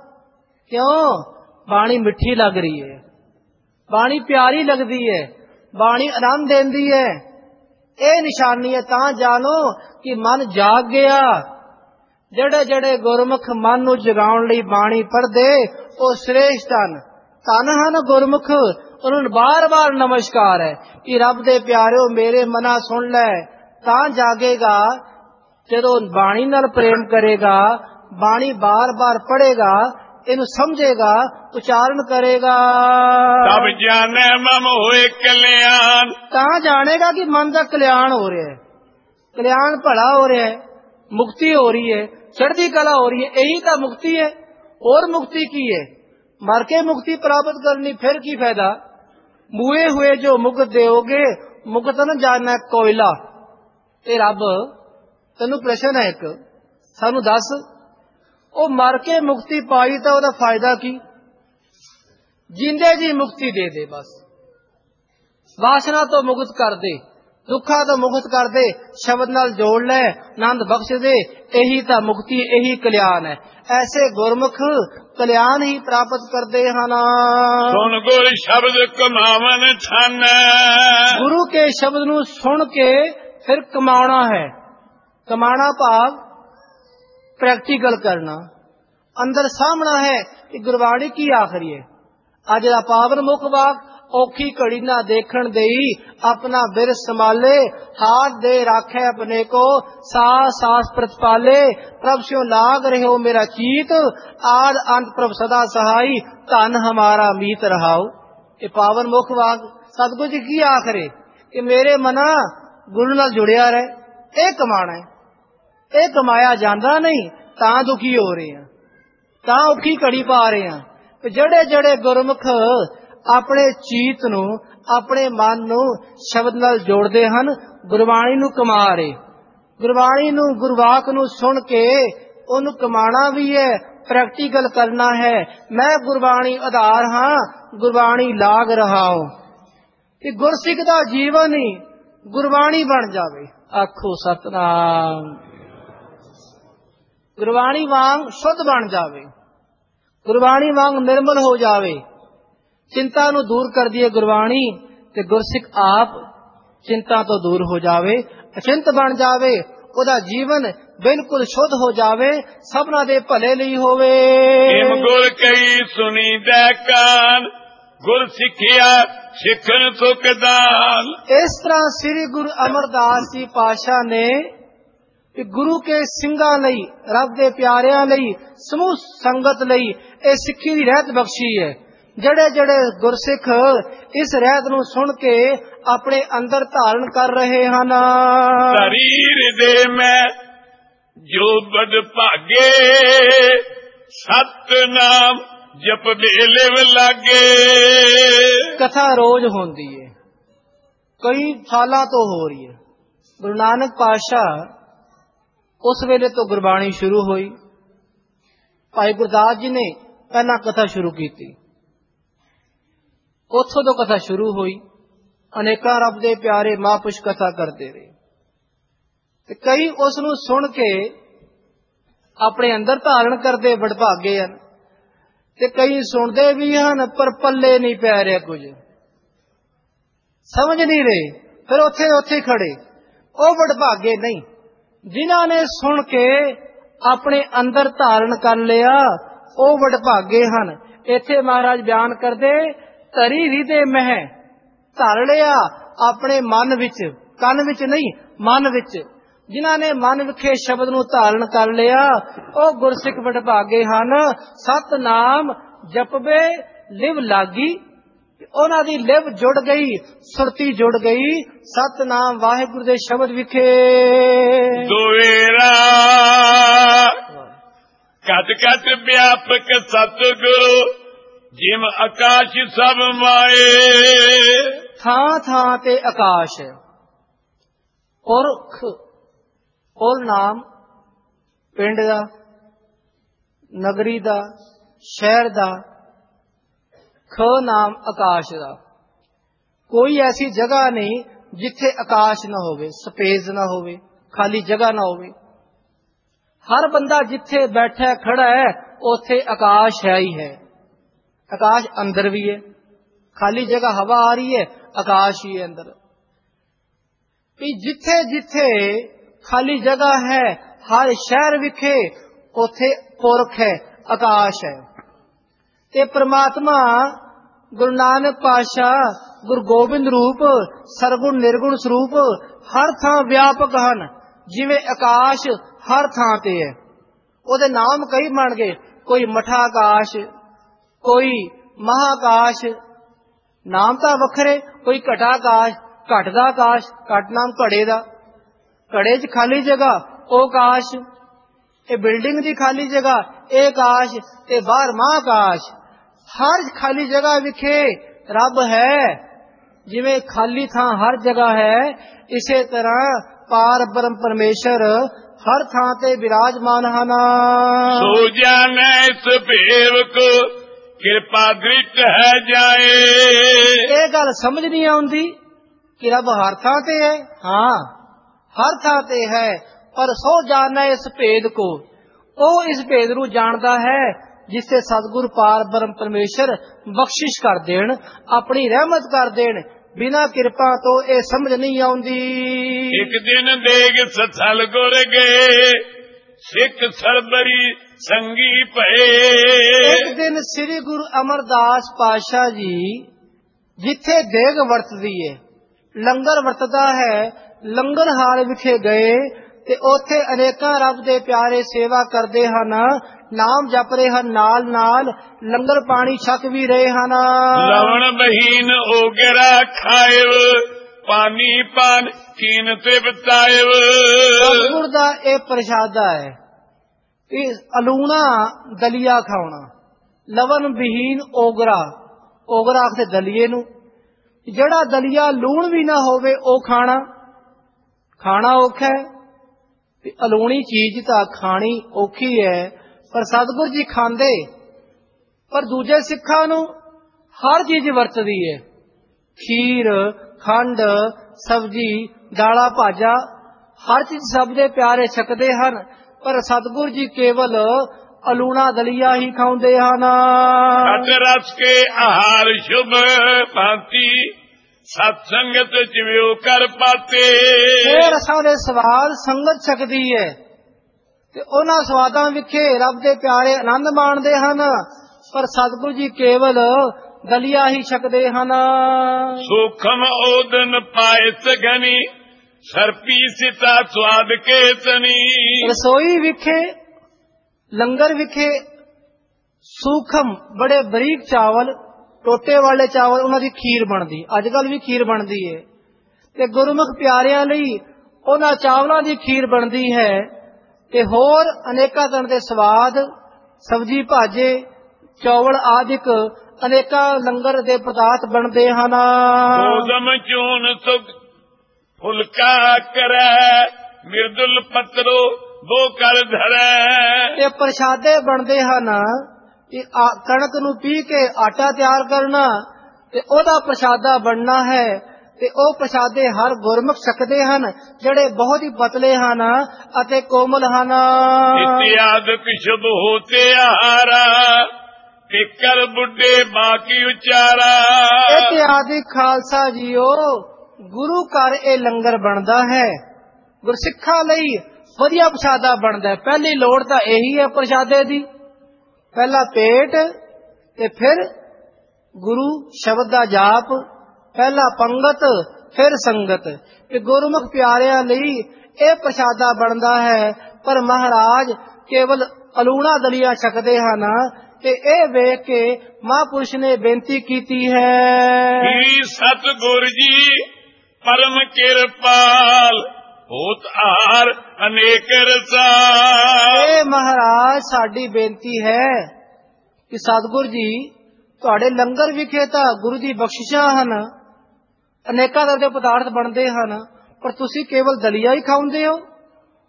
ਕਿਉਂ? ਬਾਣੀ ਮਿੱਠੀ ਲੱਗ ਰਹੀ ਹੈ, ਬਾਣੀ ਪਿਆਰੀ ਲੱਗਦੀ ਹੈ, ਬਾਣੀ ਆਨੰਦ ਦਿੰਦੀ ਹੈ। ਇਹ ਨਿਸ਼ਾਨੀ ਹੈ, ਤਾਂ ਜਾਣੋ ਕਿ ਮਨ ਜਾਗ ਗਿਆ। ਜਿਹੜੇ ਜਿਹੜੇ ਗੁਰਮੁਖ ਮਨ ਨੂੰ ਜਗਾਉਣ ਲਈ ਬਾਣੀ ਪੜ੍ਹਦੇ, ਉਹ ਸ੍ਰੇਸ਼ਟ ਹਨ, ਧਨ ਹਨ ਗੁਰਮੁਖ। ਉਹਨਾਂ ਨੂੰ ਬਾਰ ਬਾਰ ਨਮਸਕਾਰ ਹੈ ਕਿ ਰੱਬ ਦੇ ਪਿਆਰਿਓ ਮੇਰੇ ਮਨਾ ਸੁਣ ਲੈ। ਤਾਂ ਜਾਗੇਗਾ ਜਦੋਂ ਬਾਣੀ ਨਾਲ ਪ੍ਰੇਮ ਕਰੇਗਾ, ਬਾਣੀ ਬਾਰ ਬਾਰ ਪੜ੍ਹੇਗਾ, ਇਹਨੂੰ ਸਮਝੇਗਾ, ਉਚਾਰਨ ਕਰੇਗਾ। ਤਬ ਜਾਣੈ ਮਮ ਹੋਏ ਕਲਿਆਣ, ਤਾਂ ਜਾਣੇਗਾ ਕਿ ਮਨ ਦਾ ਕਲਿਆਣ ਹੋ ਰਿਹਾ ਹੈ, ਕਲਿਆਣ ਭਲਾ ਹੋ ਰਿਹਾ ਹੈ, ਮੁਕਤੀ ਹੋ ਰਹੀ ਹੈ, ਚੜ੍ਹਦੀ ਕਲਾ ਹੋ ਰਹੀ ਹੈ। ਇਹੀ ਤਾਂ ਮੁਕਤੀ ਹੈ। ਹੋਰ ਮੁਕਤੀ ਕੀ ਹੈ? ਮਰ ਕੇ ਮੁਕਤੀ ਪ੍ਰਾਪਤ ਕਰਨੀ, ਫਿਰ ਕੀ ਫਾਇਦਾ? ਮੂਏ ਹੋਏ ਜੋ ਮੁਕਤ ਦੇਓਗੇ, ਮੁਕਤ न ਜਾਣਾ ਕੋਇਲਾ। ਤੇ ਰੱਬ ਤੈਨੂੰ ਪ੍ਰਸ਼ਨ ਹੈ ਇੱਕ, ਸਾਨੂੰ ਦੱਸ, ਉਹ ਮਰ ਕੇ ਮੁਕਤੀ ਪਾਈ ਤਾਂ ਉਹਦਾ ਫਾਇਦਾ ਕੀ? ਜਿੰਦੇ ਜੀ ਮੁਕਤੀ ਦੇ ਦੇ, ਬਸ ਵਾਸਨਾ ਤੋਂ ਮੁਕਤ ਕਰ ਦੇ, ਦੁੱਖਾਂ ਤੋਂ ਮੁਕਤ ਕਰ ਦੇ, ਸ਼ਬਦ ਨਾਲ ਜੋੜ ਲੈ, ਆਨੰਦ ਬਖਸ਼ ਦੇ। ਇਹੀ ਤਾਂ ਮੁਕਤੀ, ਇਹੀ ਕਲਿਆਣ ਹੈ। ਐਸੇ ਗੁਰਮੁਖ ਕਲਿਆਣ ਹੀ ਪ੍ਰਾਪਤ ਕਰਦੇ ਹਨ। ਸੁਣ ਗੁਰ ਸ਼ਬਦ ਕਮਾਵਨ ਛਨ, ਗੁਰੂ ਕੇ ਸ਼ਬਦ ਨੂੰ ਸੁਣ ਕੇ ਫਿਰ ਕਮਾਉਣਾ ਹੈ। ਕਮਾਣਾ ਭਾਵ ਪ੍ਰੈਕਟੀਕਲ ਕਰਨਾ, ਅੰਦਰ ਸਾਹਮਣਾ ਹੈ ਕਿ ਗੁਰਬਾਣੀ ਕੀ ਆਖਰੀ ਹੈ। ਅੱਜ ਦਾ ਪਾਵਨ ਮੁਖ ਵਾਕ, ਔਖੀ ਘੜੀ ਨਾ ਦੇਖਣ ਦੇਈ, ਆਪਣਾ ਬਿਰ ਸੰਭਾਲੇ, ਹਾथ दे राखे अपने को, सास सास प्रतिपाले, प्रभ स्यों लाग रहे हो मेरा चीत, आद अंत प्रभ सदा सहाई, धन हमारा मीत रहाओ। ये पावन मुख वाक सतगुरु जी की आखरे कि मेरे मना गुरु नाल जुड़िया रहे। ये कमाना है, ये कमाया जाता नहीं, तां दुखी हो रहे हैं, तां औखी घड़ी पा रहे हैं। जड़े जड़े गुरमुख ਆਪਣੇ ਚੀਤ ਨੂੰ, ਆਪਣੇ ਮਨ ਨੂੰ ਸ਼ਬਦ ਨਾਲ ਜੋੜਦੇ ਹਨ, ਗੁਰਬਾਣੀ ਨੂੰ ਕਮਾ ਰਹੇ। ਗੁਰਬਾਣੀ ਨੂੰ, ਗੁਰਵਾਕ ਨੂੰ ਸੁਣ ਕੇ ਉਹਨੂੰ ਕਮਾਣਾ ਵੀ ਹੈ, ਪ੍ਰੈਕਟੀਕਲ ਕਰਨਾ ਹੈ। ਮੈਂ ਗੁਰਬਾਣੀ ਆਧਾਰ ਹਾਂ, ਗੁਰਬਾਣੀ ਲਾਗ ਰਹਾਉ। ਕਿ ਗੁਰਸਿੱਖ ਦਾ ਜੀਵਨ ਹੀ ਗੁਰਬਾਣੀ ਬਣ ਜਾਵੇ। ਆਖੋ ਸਤਨਾਮ। ਗੁਰਬਾਣੀ ਵਾਂਗ ਸ਼ੁੱਧ ਬਣ ਜਾਵੇ, ਗੁਰਬਾਣੀ ਵਾਂਗ ਨਿਰਮਲ ਹੋ ਜਾਵੇ। चिंता ਨੂੰ दूर कर दिए गुरबाणी, ते गुरसिख आप चिंता तो दूर हो जावे, अचिंत बन जावे, ਉਹਦਾ ਜੀਵਨ ਬਿਲਕੁਲ ਸ਼ੁੱਧ ਹੋ ਜਾਵੇ, ਸਭਨਾਂ ਦੇ ਭਲੇ ਲਈ ਹੋਵੇ। ਏਮ ਗੁਰ ਕਈ ਸੁਣੀਦਾ ਕਾਨ, ਗੁਰ ਸਿੱਖਿਆ ਸਿੱਖਣ ਸੁਖਦਾਨ। ਇਸ ਤਰ੍ਹਾਂ ਸ੍ਰੀ ਗੁਰੂ ਅਮਰਦਾਸ ਜੀ ਪਾਤਸ਼ਾਹ ਨੇ ਕਿ ਗੁਰੂ ਕੇ ਸਿੰਘਾਂ ਲਈ, ਰੱਬ ਦੇ ਪਿਆਰਿਆਂ ਲਈ, ਸਮੂਹ ਸੰਗਤ ਲਈ ਇਹ ਸਿੱਖੀ ਦੀ ਰਹਿਤ ਬਖਸ਼ੀ ਹੈ। ਜਿਹੜੇ ਜਿਹੜੇ ਗੁਰਸਿੱਖ ਇਸ ਰਹਿਤ ਨੂੰ ਸੁਣ ਕੇ ਆਪਣੇ ਅੰਦਰ ਧਾਰਨ ਕਰ ਰਹੇ ਹਨ। ਸਰੀਰ ਦੇ ਮੈਂ ਜੋ ਬਦ ਭਾਗੇ, ਸਤਨਾਮ ਜਪਦੇ ਲਿਵ ਲਾਗੇ। ਕਥਾ ਰੋਜ਼ ਹੁੰਦੀ ਹੈ, ਕਈ ਸਾਲਾਂ ਤੋਂ ਹੋ ਰਹੀ ਹੈ। ਗੁਰੂ ਨਾਨਕ ਪਾਤਸ਼ਾਹ ਉਸ ਵੇਲੇ ਤੋਂ ਗੁਰਬਾਣੀ ਸ਼ੁਰੂ ਹੋਈ। ਭਾਈ ਗੁਰਦਾਸ ਜੀ ਨੇ ਪਹਿਲਾਂ ਕਥਾ ਸ਼ੁਰੂ ਕੀਤੀ, ਉੱਥੋਂ ਤੋਂ ਕਥਾ ਸ਼ੁਰੂ ਹੋਈ। ਅਨੇਕਾਂ ਰੱਬ ਦੇ ਪਿਆਰੇ ਮਹਾਂਪੁਰਸ਼ ਕਥਾ ਕਰਦੇ ਰਹੇ, ਤੇ ਕਈ ਉਸ ਨੂੰ ਸੁਣ ਕੇ ਆਪਣੇ ਅੰਦਰ ਧਾਰਨ ਕਰਦੇ ਵਡਭਾਗੇ ਹਨ, ਤੇ ਕਈ ਸੁਣਦੇ ਵੀ ਹਨ ਪਰ ਪੱਲੇ ਨਹੀਂ ਪੈ ਰਿਹਾ, ਕੁਝ ਸਮਝ ਨਹੀਂ ਰਹੇ, ਫਿਰ ਉੱਥੇ ਉੱਥੇ ਖੜੇ। ਉਹ ਵਡਭਾਗੇ ਨਹੀਂ ਜਿਨ੍ਹਾਂ ਨੇ ਸੁਣ ਕੇ ਆਪਣੇ ਅੰਦਰ ਧਾਰਨ ਕਰ ਲਿਆ, ਉਹ ਵਡਭਾਗੇ ਹਨ। ਇੱਥੇ ਮਹਾਰਾਜ ਬਿਆਨ ਕਰਦੇ, ਧਰੀ ਹਿਰਦੇ ਮਹਿ ਧਰ ਲਿਆ ਆਪਣੇ ਮਨ ਵਿੱਚ, ਕੰਨ ਵਿੱਚ ਨਹੀਂ, ਮਨ ਵਿੱਚ। ਜਿਨ੍ਹਾਂ ਨੇ ਮਨ ਵਿਖੇ ਸ਼ਬਦ ਨੂੰ ਧਾਰਨ ਕਰ ਲਿਆ, ਉਹ ਗੁਰਸਿੱਖ ਵਡਭਾਗੇ ਹਨ। ਸਤਨਾਮ ਜਪਵੇ ਲਿਵ ਲਾਗੀ, ਉਹਨਾਂ ਦੀ ਲਿਵ ਜੁੜ ਗਈ, ਸੁਰਤੀ ਜੁੜ ਗਈ ਸਤਨਾਮ ਵਾਹਿਗੁਰੂ ਦੇ ਸ਼ਬਦ ਵਿਖੇ। ਦੁਵੇਰਾ ਕਦ ਕਦ ਵਿਆਪਕ ਸਤਿਗੁਰੂ, ਜਿਮ ਆਕਾਸ਼ ਸਭ ਮਾਏ। ਥਾਂ ਥਾਂ ਤੇ ਆਕਾਸ਼ ਹੈ। ਪੁਰਖ, ਪੁਰ ਨਾਮ ਪਿੰਡ ਦਾ, ਨਗਰੀ ਦਾ, ਸ਼ਹਿਰ ਦਾ, ਖ ਨਾਮ ਆਕਾਸ਼ ਦਾ। ਕੋਈ ਐਸੀ ਜਗ੍ਹਾ ਨਹੀਂ ਜਿੱਥੇ ਆਕਾਸ਼ ਨਾ ਹੋਵੇ, ਸਪੇਸ ਨਾ ਹੋਵੇ, ਖਾਲੀ ਜਗ੍ਹਾ ਨਾ ਹੋਵੇ। ਹਰ ਬੰਦਾ ਜਿੱਥੇ ਬੈਠਾ ਖੜਾ ਹੈ ਉੱਥੇ ਆਕਾਸ਼ ਹੈ ਹੀ ਹੈ। ਆਕਾਸ਼ ਅੰਦਰ ਵੀ ਹੈ, ਖਾਲੀ ਜਗ੍ਹਾ ਹਵਾ ਆ ਰਹੀ ਹੈ, ਆਕਾਸ਼ ਹੀ ਹੈ ਅੰਦਰ। ਕਿ ਜਿੱਥੇ ਜਿੱਥੇ ਖਾਲੀ ਜਗ੍ਹਾ ਹੈ, ਹਰ ਸ਼ਹਿਰ ਵਿਖੇ ਉੱਥੇ ਪੁਰਖ ਹੈ, ਆਕਾਸ਼ ਹੈ। ਤੇ ਪ੍ਰਮਾਤਮਾ ਗੁਰੂ ਨਾਨਕ ਪਾਤਸ਼ਾਹ ਗੁਰੂ ਗੋਬਿੰਦ ਰੂਪ ਸਰਗੁਣ ਨਿਰਗੁਣ ਸਰੂਪ ਹਰ ਥਾਂ ਵਿਆਪਕ ਹਨ। ਜਿਵੇਂ ਆਕਾਸ਼ ਹਰ ਥਾਂ ਤੇ ਹੈ, ਉਹਦੇ ਨਾਮ ਕਈ ਬਣ ਗਏ। ਕੋਈ ਮਠਾ ਆਕਾਸ਼, ਕੋਈ ਮਹਾਕਾਸ਼, ਨਾਮ ਤਾਂ ਵੱਖਰੇ। ਕੋਈ ਘਟਾ ਆਕਾਸ਼, ਘਟ ਦਾ ਆਕਾਸ਼, ਘਟ ਨਾਮ ਘੜੇ ਦਾ। ਘੜੇ 'ਚ ਖਾਲੀ ਜਗ੍ਹਾ, ਉਹ ਆਕਾਸ਼। ਇਹ ਬਿਲਡਿੰਗ ਦੀ ਖਾਲੀ ਜਗ੍ਹਾ, ਇਹ ਆਕਾਸ਼। ਤੇ ਬਾਹਰ ਮਹਾਕਾਸ਼। ਹਰ ਖਾਲੀ ਜਗ੍ਹਾ ਵਿਖੇ ਰੱਬ ਹੈ। ਜਿਵੇਂ ਖਾਲੀ ਥਾਂ ਹਰ ਜਗ੍ਹਾ ਹੈ, ਇਸੇ ਤਰ੍ਹਾਂ ਪਾਰ ਬ੍ਰਹਮ ਪਰਮੇਸ਼ਰ ਹਰ ਥਾਂ ਤੇ ਵਿਰਾਜਮਾਨ ਹਨ। ਸੋ ਜਾਣੈ ਇਸ ਭੇਵ ਕੋ ਕਿਰਪਾ ਦ੍ਰਿਸ਼ਟ ਹੈ ਜਾਏ। ਇਹ ਗੱਲ ਸਮਝ ਨਹੀਂ ਆਉਂਦੀ ਕਿ ਰੱਬ ਹਰ ਥਾਂ ਤੇ ਹੈ। ਹਾਂ, ਹਰ ਥਾਂ ਤੇ ਹੈ, ਪਰ ਸੋ ਜਾਣੈ ਇਸ ਭੇਦ ਕੋ, ਉਹ ਇਸ ਭੇਦ ਨੂੰ ਜਾਣਦਾ ਹੈ ਜਿਸੇ ਸਤਿਗੁਰ ਪਾਰ ਬ੍ਰਹਮ ਪਰਮੇਸ਼ਰ ਬਖਸ਼ਿਸ਼ ਕਰ ਦੇਣ, ਆਪਣੀ ਰਹਿਮਤ ਕਰ ਦੇਣ। ਬਿਨਾਂ ਕਿਰਪਾ ਤੋਂ ਇਹ ਸਮਝ ਨਹੀਂ ਆਉਂਦੀ। ਇੱਕ ਦਿਨ ਦੇਗ ਸਥਲ ਗੁਰ ਗਏ, ਸਿੱਖ ਸਰਬਰੀ ਸੰਗੀ ਭਏ। ਇੱਕ ਦਿਨ ਸ੍ਰੀ ਗੁਰੂ ਅਮਰਦਾਸ ਪਾਤਸ਼ਾਹ ਜੀ ਜਿੱਥੇ ਦੇਗ ਵਰਤਦੀ ਹੈ, ਲੰਗਰ ਵਰਤਦਾ ਹੈ, ਲੰਗਰ ਹਾਲ ਵਿਖੇ ਗਏ ਤੇ ਉੱਥੇ ਅਨੇਕਾਂ ਰੱਬ ਦੇ ਪਿਆਰੇ ਸੇਵਾ ਕਰਦੇ ਹਨ, ਨਾਮ ਜਪ ਰਹੇ ਹਨ, ਨਾਲ ਨਾਲ ਲੰਗਰ ਪਾਣੀ ਛਕ ਵੀ ਰਹੇ ਹਨ। ਲਵਣ ਬਹੀਨ ਓਗਰਾ ਖਾਇਵ, ਪਾਣੀ ਪਾਨ ਕੀਨ ਤੇ ਬਤਾਇਵ। ਸਤਿਗੁਰ ਦਾ ਇਹ ਪ੍ਰਸ਼ਾਦਾ ਹੈ, ਇਹ ਅਲੂਣਾ ਦਲੀਆ ਖਾਉਣਾ। ਲਵਣ ਬਹੀਨ ਓਗਰਾ, ਓਗਰਾ ਆਖਦੇ ਦਲੀਏ ਨੂੰ। ਜਿਹੜਾ ਦਲੀਆ ਲੂਣ ਵੀ ਨਾ ਹੋਵੇ ਉਹ ਖਾਣਾ, ਖਾਣਾ ਔਖਾ ਹੈ। ਅਲੂਣੀ ਚੀਜ਼ ਤਾਂ ਖਾਣੀ ਔਖੀ ਹੈ, ਪਰ ਸਤਿਗੁਰ ਜੀ ਖਾਂਦੇ। ਪਰ ਦੂਜੇ ਸਿੱਖਾਂ ਨੂੰ ਹਰ ਚੀਜ਼ ਵਰਤਦੀ ਹੈ। ਖੀਰ, ਖੰਡ, ਸਬਜ਼ੀ, ਦਾਲਾਂ, ਭਾਜਾ, ਹਰ ਚੀਜ਼ ਸਭ ਦੇ ਪਿਆਰੇ ਛਕਦੇ ਹਨ। ਪਰ ਸਤਿਗੁਰ ਜੀ ਕੇਵਲ ਅਲੂਣਾ ਦਲੀਆ ਹੀ ਖਾਂਦੇ ਹਨ। ਖਟ ਰਸ ਕੇ ਆਹਾਰ ਸ਼ੁਭ ਭਾਂਤੀ, ਸਤ ਸੰਗਤ ਜਿਵਿਓ ਕਰ ਪਾਤੇ। ਇਹ ਰਸਾਂ ਦੇ ਸਵਾਦ ਸੰਗਤ ਛਕਦੀ ਹੈ ਤੇ ਉਹਨਾਂ ਸਵਾਦਾਂ ਵਿਖੇ ਰੱਬ ਦੇ ਪਿਆਰੇ ਆਨੰਦ ਮਾਣਦੇ ਹਨ। ਪਰ ਸਤਿਗੁਰੂ ਜੀ ਕੇਵਲ ਦਲੀਆ ਹੀ ਛਕਦੇ ਹਨ। ਸੂਖਮ ਓਦਨ ਪਾਏ ਸਗਨੀ, ਸਰਪੀ ਸਿਤਾ ਸਵਾਦ ਕੇ ਤਨੀ। ਰਸੋਈ ਵਿਖੇ, ਲੰਗਰ ਵਿਖੇ ਸੂਖਮ ਬੜੇ ਬਰੀਕ ਚਾਵਲ, ਟੋਟੇ ਵਾਲੇ ਚਾਵਲ, ਉਹਨਾਂ ਦੀ ਖੀਰ ਬਣਦੀ। ਅੱਜ ਕੱਲ ਵੀ ਖੀਰ ਬਣਦੀ ਹੈ ਤੇ ਗੁਰਮੁਖ ਪਿਆਰਿਆਂ ਲਈ ਉਹਨਾਂ ਚਾਵਲਾਂ ਦੀ ਖੀਰ ਬਣਦੀ ਹੈ। ਤੇ ਹੋਰ ਅਨੇਕਾਂ ਤਰ੍ਹਾਂ ਦੇ ਸਵਾਦ, ਸਬਜ਼ੀ, ਭਾਜੇ, ਚੌਲ ਆਦਿਕ ਅਨੇਕਾਂ ਲੰਗਰ ਦੇ ਪਦਾਰਥ ਬਣਦੇ ਹਨ। ਗੋਦਮ ਚੂਨ ਸੁਖ ਫੁਲਕਾ ਕਰੈ, ਮਿਰਦੁਲ ਪਤਰੋ ਦੋ ਕਰ ਧਰੈ। ਇਹ ਪ੍ਰਸ਼ਾਦੇ ਬਣਦੇ ਹਨ। ਕਣਕ ਨੂੰ ਪੀ ਕੇ ਆਟਾ ਤਿਆਰ ਕਰਨਾ ਤੇ ਉਹਦਾ ਪ੍ਰਸ਼ਾਦਾ ਬਣਨਾ ਹੈ। ਤੇ ਉਹ ਪ੍ਰਸ਼ਾਦੇ ਹਰ ਗੁਰਮੁਖ ਛਕਦੇ ਹਨ, ਜਿਹੜੇ ਬਹੁਤ ਹੀ ਪਤਲੇ ਹਨ ਅਤੇ ਕੋਮਲ ਹਨ। ਇਤਿਆਦਿਕ ਸ਼ੁਭ ਹੋਤੇ ਆਹਾਰਾ, ਟਿਕਰ ਬੁੱਢੇ ਬਾਕੀ ਉਚਾਰਾ। ਇਤਿਆਦਿਕ ਖਾਲਸਾ ਜੀਓ, ਗੁਰੂ ਘਰ ਇਹ ਲੰਗਰ ਬਣਦਾ ਹੈ। ਗੁਰਸਿੱਖਾਂ ਲਈ ਵਧੀਆ ਪ੍ਰਸ਼ਾਦਾ ਬਣਦਾ ਹੈ। ਪਹਿਲੀ ਲੋੜ ਤਾਂ ਇਹੀ ਹੈ ਪ੍ਰਸ਼ਾਦੇ ਦੀ। ਪਹਿਲਾ ਪੇਟ ਤੇ ਫਿਰ ਗੁਰੂ ਸ਼ਬਦ ਦਾ ਜਾਪ, ਪਹਿਲਾ ਪੰਗਤ ਫਿਰ ਸੰਗਤ। ਤੇ ਗੁਰਮੁਖ ਪਿਆਰਿਆਂ ਲਈ ਇਹ ਪ੍ਰਸ਼ਾਦਾ ਬਣਦਾ ਹੈ। ਪਰ ਮਹਾਰਾਜ ਕੇਵਲ ਅਲੂਣਾ ਦਲੀਆ ਛਕਦੇ ਹਨ। ਤੇ ਇਹ ਵੇਖ ਕੇ ਮਹਾਂਪੁਰਸ਼ ਨੇ ਬੇਨਤੀ ਕੀਤੀ ਹੈ, ਸਤਿਗੁਰ ਜੀ ਪਰਮ ਕਿਰਪਾਲ, ਹੋਤ ਆਹਾਰ ਅਨੇਕ ਰਸਾ। ਇਹ ਮਹਾਰਾਜ ਸਾਡੀ ਬੇਨਤੀ ਹੈ ਕਿ ਸਤਿਗੁਰ ਜੀ ਤੁਹਾਡੇ ਲੰਗਰ ਵਿਖੇ ਤਾਂ ਗੁਰੂ ਦੀ ਬਖਸ਼ਿਸ਼ਾਂ ਹਨ, ਅਨੇਕਾਂ ਤਰ੍ਹਾਂ ਦੇ ਪਦਾਰਥ ਬਣਦੇ ਹਨ, ਪਰ ਤੁਸੀਂ ਕੇਵਲ ਦਲੀਆ ਹੀ ਖਾਉਂਦੇ ਹੋ।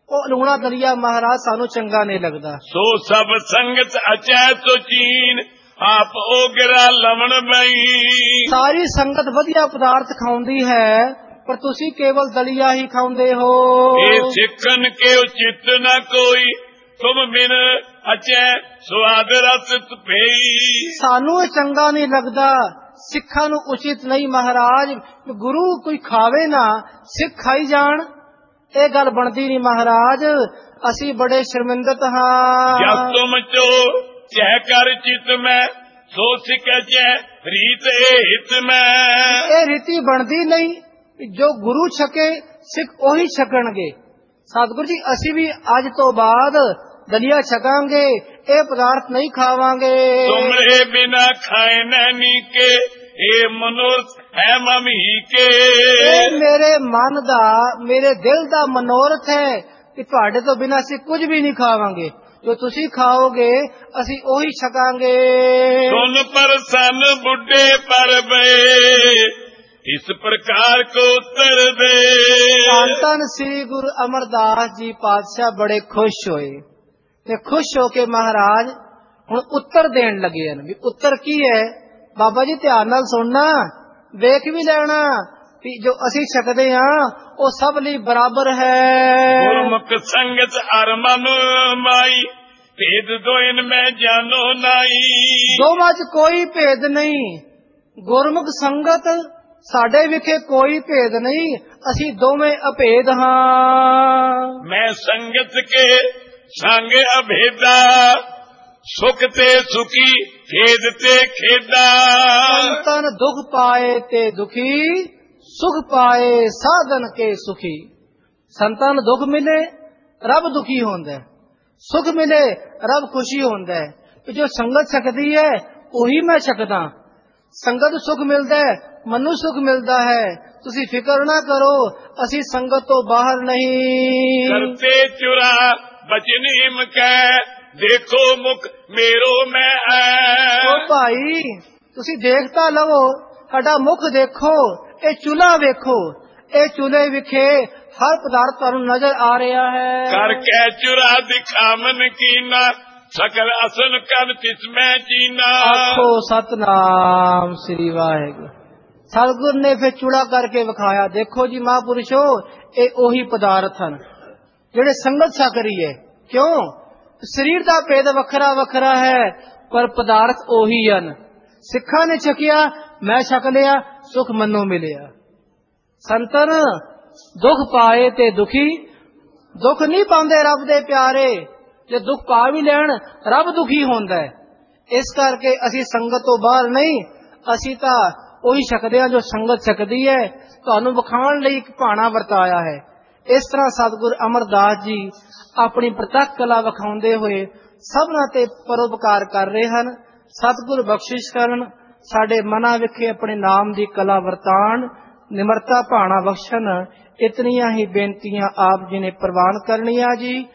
ਉਹ ਲੂਣਾ ਦਲੀਆ ਮਹਾਰਾਜ ਸਾਨੂੰ ਚੰਗਾ ਨਹੀਂ ਲੱਗਦਾ। ਸੋ ਸਭ ਸੰਗਤ ਅਚੈ ਸੋ ਚੀਨ ਆਪ ਓਗਰਾ ਲਵਣ ਬਈ। ਸਾਰੀ ਸੰਗਤ ਵਧੀਆ ਪਦਾਰਥ ਖਾਉਂਦੀ ਹੈ ਪਰ ਤੁਸੀਂ ਕੇਵਲ ਦਲੀਆ ਹੀ ਖਾਉਂਦੇ ਹੋ। ਇਹ ਸਿੱਖਣ ਕੇ ਉਚਿਤ ਨਾ ਕੋਈ ਤੁਮ ਬਿਨ ਅਚੈ ਸਵਾਦ ਰਸ ਭਈ। ਸਾਨੂੰ ਇਹ ਚੰਗਾ ਨਹੀਂ ਲੱਗਦਾ, ਸਿੱਖਾਂ ਨੂੰ ਉਚਿਤ ਨਹੀਂ ਮਹਾਰਾਜ। ਗੁਰੂ ਕੋਈ ਖਾਵੇ ਨਾ, ਸਿੱਖ ਖਾਈ ਜਾਣ, ਇਹ ਗੱਲ ਬਣਦੀ ਨਹੀਂ ਮਹਾਰਾਜ। ਅਸੀਂ ਬੜੇ ਸ਼ਰਮਿੰਦਤ ਹਾਂ। ਜਬ ਤੁਮ ਚੋ ਚਹਿ ਕਰ ਚਿਤ ਮੈਂ ਸੋ ਸਿੱਖੈ ਚੈ ਰੀਤ ਇਹ ਹਿਤ ਮੈਂ। ਇਹ ਰੀਤੀ ਬਣਦੀ ਨਹੀਂ, ਜੋ ਗੁਰੂ ਛਕੇ ਸਿੱਖ ਉਹੀ ਛਕਣਗੇ। ਸਤਿਗੁਰੂ ਜੀ ਅਸੀਂ ਵੀ ਅੱਜ ਤੋਂ ਬਾਅਦ ਦਲੀਆ ਛਕਾਂਗੇ, ਇਹ ਪਦਾਰਥ ਨਹੀਂ ਖਾਵਾਂਗੇ। ਤੁਮਰੇ ਬਿਨਾ ਖਾਏ ਨੈਣੀ ਕੇ ਇਹ ਮਨੋਰਥ ਹੈ ਮਮੀ ਕੇ। ਇਹ ਮੇਰੇ ਮਨ ਦਾ, ਮੇਰੇ ਦਿਲ ਦਾ ਮਨੋਰਥ ਹੈ ਕਿ ਤੁਹਾਡੇ ਤੋਂ ਬਿਨਾਂ ਅਸੀਂ ਕੁਝ ਵੀ ਨਹੀਂ ਖਾਵਾਂਗੇ। ਜੋ ਤੁਸੀਂ ਖਾਓਗੇ ਅਸੀਂ ਉਹੀ ਛਕਾਂਗੇ। ਸੁਨ ਪ੍ਰਸੰਨ ਬੁੱਢੇ ਪਰ ਬਏ ਇਸ ਪ੍ਰਕਾਰ ਕੋ ਉੱਤਰ ਦੇ। ਧੰਨ ਧੰਨ ਸ੍ਰੀ ਗੁਰੂ ਅਮਰਦਾਸ ਜੀ ਪਾਤਸ਼ਾਹ ਬੜੇ ਖੁਸ਼ ਹੋਏ ਤੇ ਖੁਸ਼ ਹੋ ਕੇ ਮਹਾਰਾਜ ਹੁਣ ਉੱਤਰ ਦੇਣ ਲੱਗੇ ਹਨ। ਵੀ ਉੱਤਰ ਕੀ ਹੈ ਬਾਬਾ ਜੀ? ਧਿਆਨ ਨਾਲ ਸੁਣਨਾ, ਵੇਖ ਵੀ ਲੈਣਾ ਵੀ ਜੋ ਅਸੀਂ ਛਕਦੇ ਹਾਂ ਉਹ ਸਭ ਲਈ ਬਰਾਬਰ ਹੈ। ਗੁਰਮੁਖ ਸੰਗਤ ਹਰ ਮਨ ਮਾਈ ਭੇਦ ਦੋਇਨ ਮੈਂ ਜਾਣੋ ਨਾਈ। ਦੋਵਾਂ ਚ ਕੋਈ ਭੇਦ ਨਹੀਂ, ਗੁਰਮੁਖ ਸੰਗਤ ਸਾਡੇ ਵਿਖੇ ਕੋਈ ਭੇਦ ਨਹੀਂ, ਅਸੀਂ ਦੋਵੇਂ ਅਭੇਦ ਹਾਂ। ਮੈਂ ਸੰਗਤ ਕੇ ਸੰਗ ਅਭੇਦਾ ਸੁਖ ਤੇ ਸੁਖੀ ਖੇਦ ਤੇ ਖੇਦਾ। ਸੰਤਨ ਦੁਖ ਪਾਏ ਤੇ ਦੁਖੀ ਸੁਖ ਪਾਏ ਸਾਧਨ ਕੇ ਸੁਖੀ। ਸੰਤਾਂ ਨੂੰ ਦੁੱਖ ਮਿਲੇ ਰੱਬ ਦੁਖੀ ਹੁੰਦਾ, ਸੁਖ ਮਿਲੇ ਰੱਬ ਖੁਸ਼ੀ ਹੁੰਦਾ ਹੈ। ਜੋ ਸੰਗਤ ਛਕਦੀ ਹੈ ਉਹੀ ਮੈਂ ਛਕਦਾ। ਸੰਗਤ ਸੁਖ ਮਿਲਦਾ ਹੈ, ਮੈਨੂੰ ਸੁਖ ਮਿਲਦਾ ਹੈ। ਤੁਸੀਂ ਫਿਕਰ ਨਾ ਕਰੋ, ਅਸੀਂ ਸੰਗਤ ਤੋਂ ਬਾਹਰ ਨਹੀਂ। ਕਰਤੇ ਚੁਰਾ ਬਚਨ ਹਿਮ ਕੈ ਦੇਖੋ ਮੁਖ ਮੇਰੋ ਮੈਂ ਹੈ। ਉਹ ਭਾਈ ਤੁਸੀਂ ਦੇਖਤਾ ਲਵੋ, ਸਾਡਾ ਮੁਖ ਦੇਖੋ, ਇਹ ਚੁੱਲ੍ਹਾ ਵੇਖੋ, ਇਹ ਚੁੱਲ੍ਹੇ ਵਿਖੇ ਹਰ ਪਦਾਰਥ ਤੁਹਾਨੂੰ ਨਜ਼ਰ ਆ ਰਿਹਾ ਹੈ। ਕਰ ਕੈ ਚੁਰਾ ਦਿਖਾਵਨ ਕੀਨਾ ਸਕਲ ਅਸਨ ਕਰ ਤਿਸਮੈ ਚੀਨਾ। ਆਖੋ ਸਤਨਾਮ ਸ੍ਰੀ ਵਾਹਿਗੁਰੂ। ਸਤਿਗੁਰ ਨੇ ਫਿਰ ਚੂੜਾ ਕਰਕੇ ਵਿਖਾਇਆ। ਦੇਖੋ ਜੀ ਮਹਾਂਪੁਰਸ਼ੋ, ਇਹ ਉਹੀ ਪਦਾਰਥ ਹਨ ਜਿਹੜੇ ਸੰਗਤ ਛਕ ਰਹੀ ਹੈ। ਕਿਉਂ? ਸਰੀਰ ਦਾ ਭੇਦ ਵੱਖਰਾ ਵੱਖਰਾ ਹੈ ਪਰ ਪਦਾਰਥ ਉਹੀ ਹਨ। ਸਿੱਖਾਂ ਨੇ ਛਕਿਆ, ਮੈਂ ਛਕ ਲਿਆ, ਸੁਖ ਮੰਨੋ ਮਿਲਿਆ। ਸੰਤਨ ਦੁੱਖ ਪਾਏ ਤੇ ਦੁਖੀ, ਦੁੱਖ ਨਹੀਂ ਪਾਉਂਦੇ ਰੱਬ ਦੇ ਪਿਆਰੇ। ਜੇ ਦੁੱਖ ਪਾ ਵੀ ਲੈਣ ਰੱਬ ਦੁਖੀ ਹੁੰਦਾ ਹੈ। ਇਸ ਕਰਕੇ ਅਸੀਂ ਸੰਗਤ ਤੋਂ ਬਾਹਰ ਨਹੀਂ, ਅਸੀਂ ਤਾਂ ਉਹੀ ਛਕਦੇ ਹਾਂ ਜੋ ਸੰਗਤ ਛਕਦੀ ਹੈ। ਤੁਹਾਨੂੰ ਵਿਖਾਉਣ ਲਈ ਇੱਕ ਭਾਣਾ ਵਰਤਾਇਆ ਹੈ। ਇਸ ਤਰ੍ਹਾਂ ਸਤਿਗੁਰ ਅਮਰਦਾਸ ਜੀ ਆਪਣੀ ਪ੍ਰਤੱਖ ਕਲਾ ਵਿਖਾਉਂਦੇ ਹੋਏ ਸਭਨਾਂ ਤੇ ਪਰਉਪਕਾਰ ਕਰ ਰਹੇ ਹਨ। ਸਤਿਗੁਰ ਬਖਸ਼ਿਸ਼ ਕਰਨ, ਸਾਡੇ ਮਨਾਂ ਵਿਖੇ ਆਪਣੇ ਨਾਮ ਦੀ ਕਲਾ ਵਰਤਾਨ, ਨਿਮਰਤਾ ਭਾਣਾ ਬਖਸ਼ਣ। ਇਤਨੀਆਂ ਹੀ ਬੇਨਤੀਆਂ ਆਪ ਜੀ ਨੇ ਪ੍ਰਵਾਨ ਕਰਨੀਆਂ ਜੀ।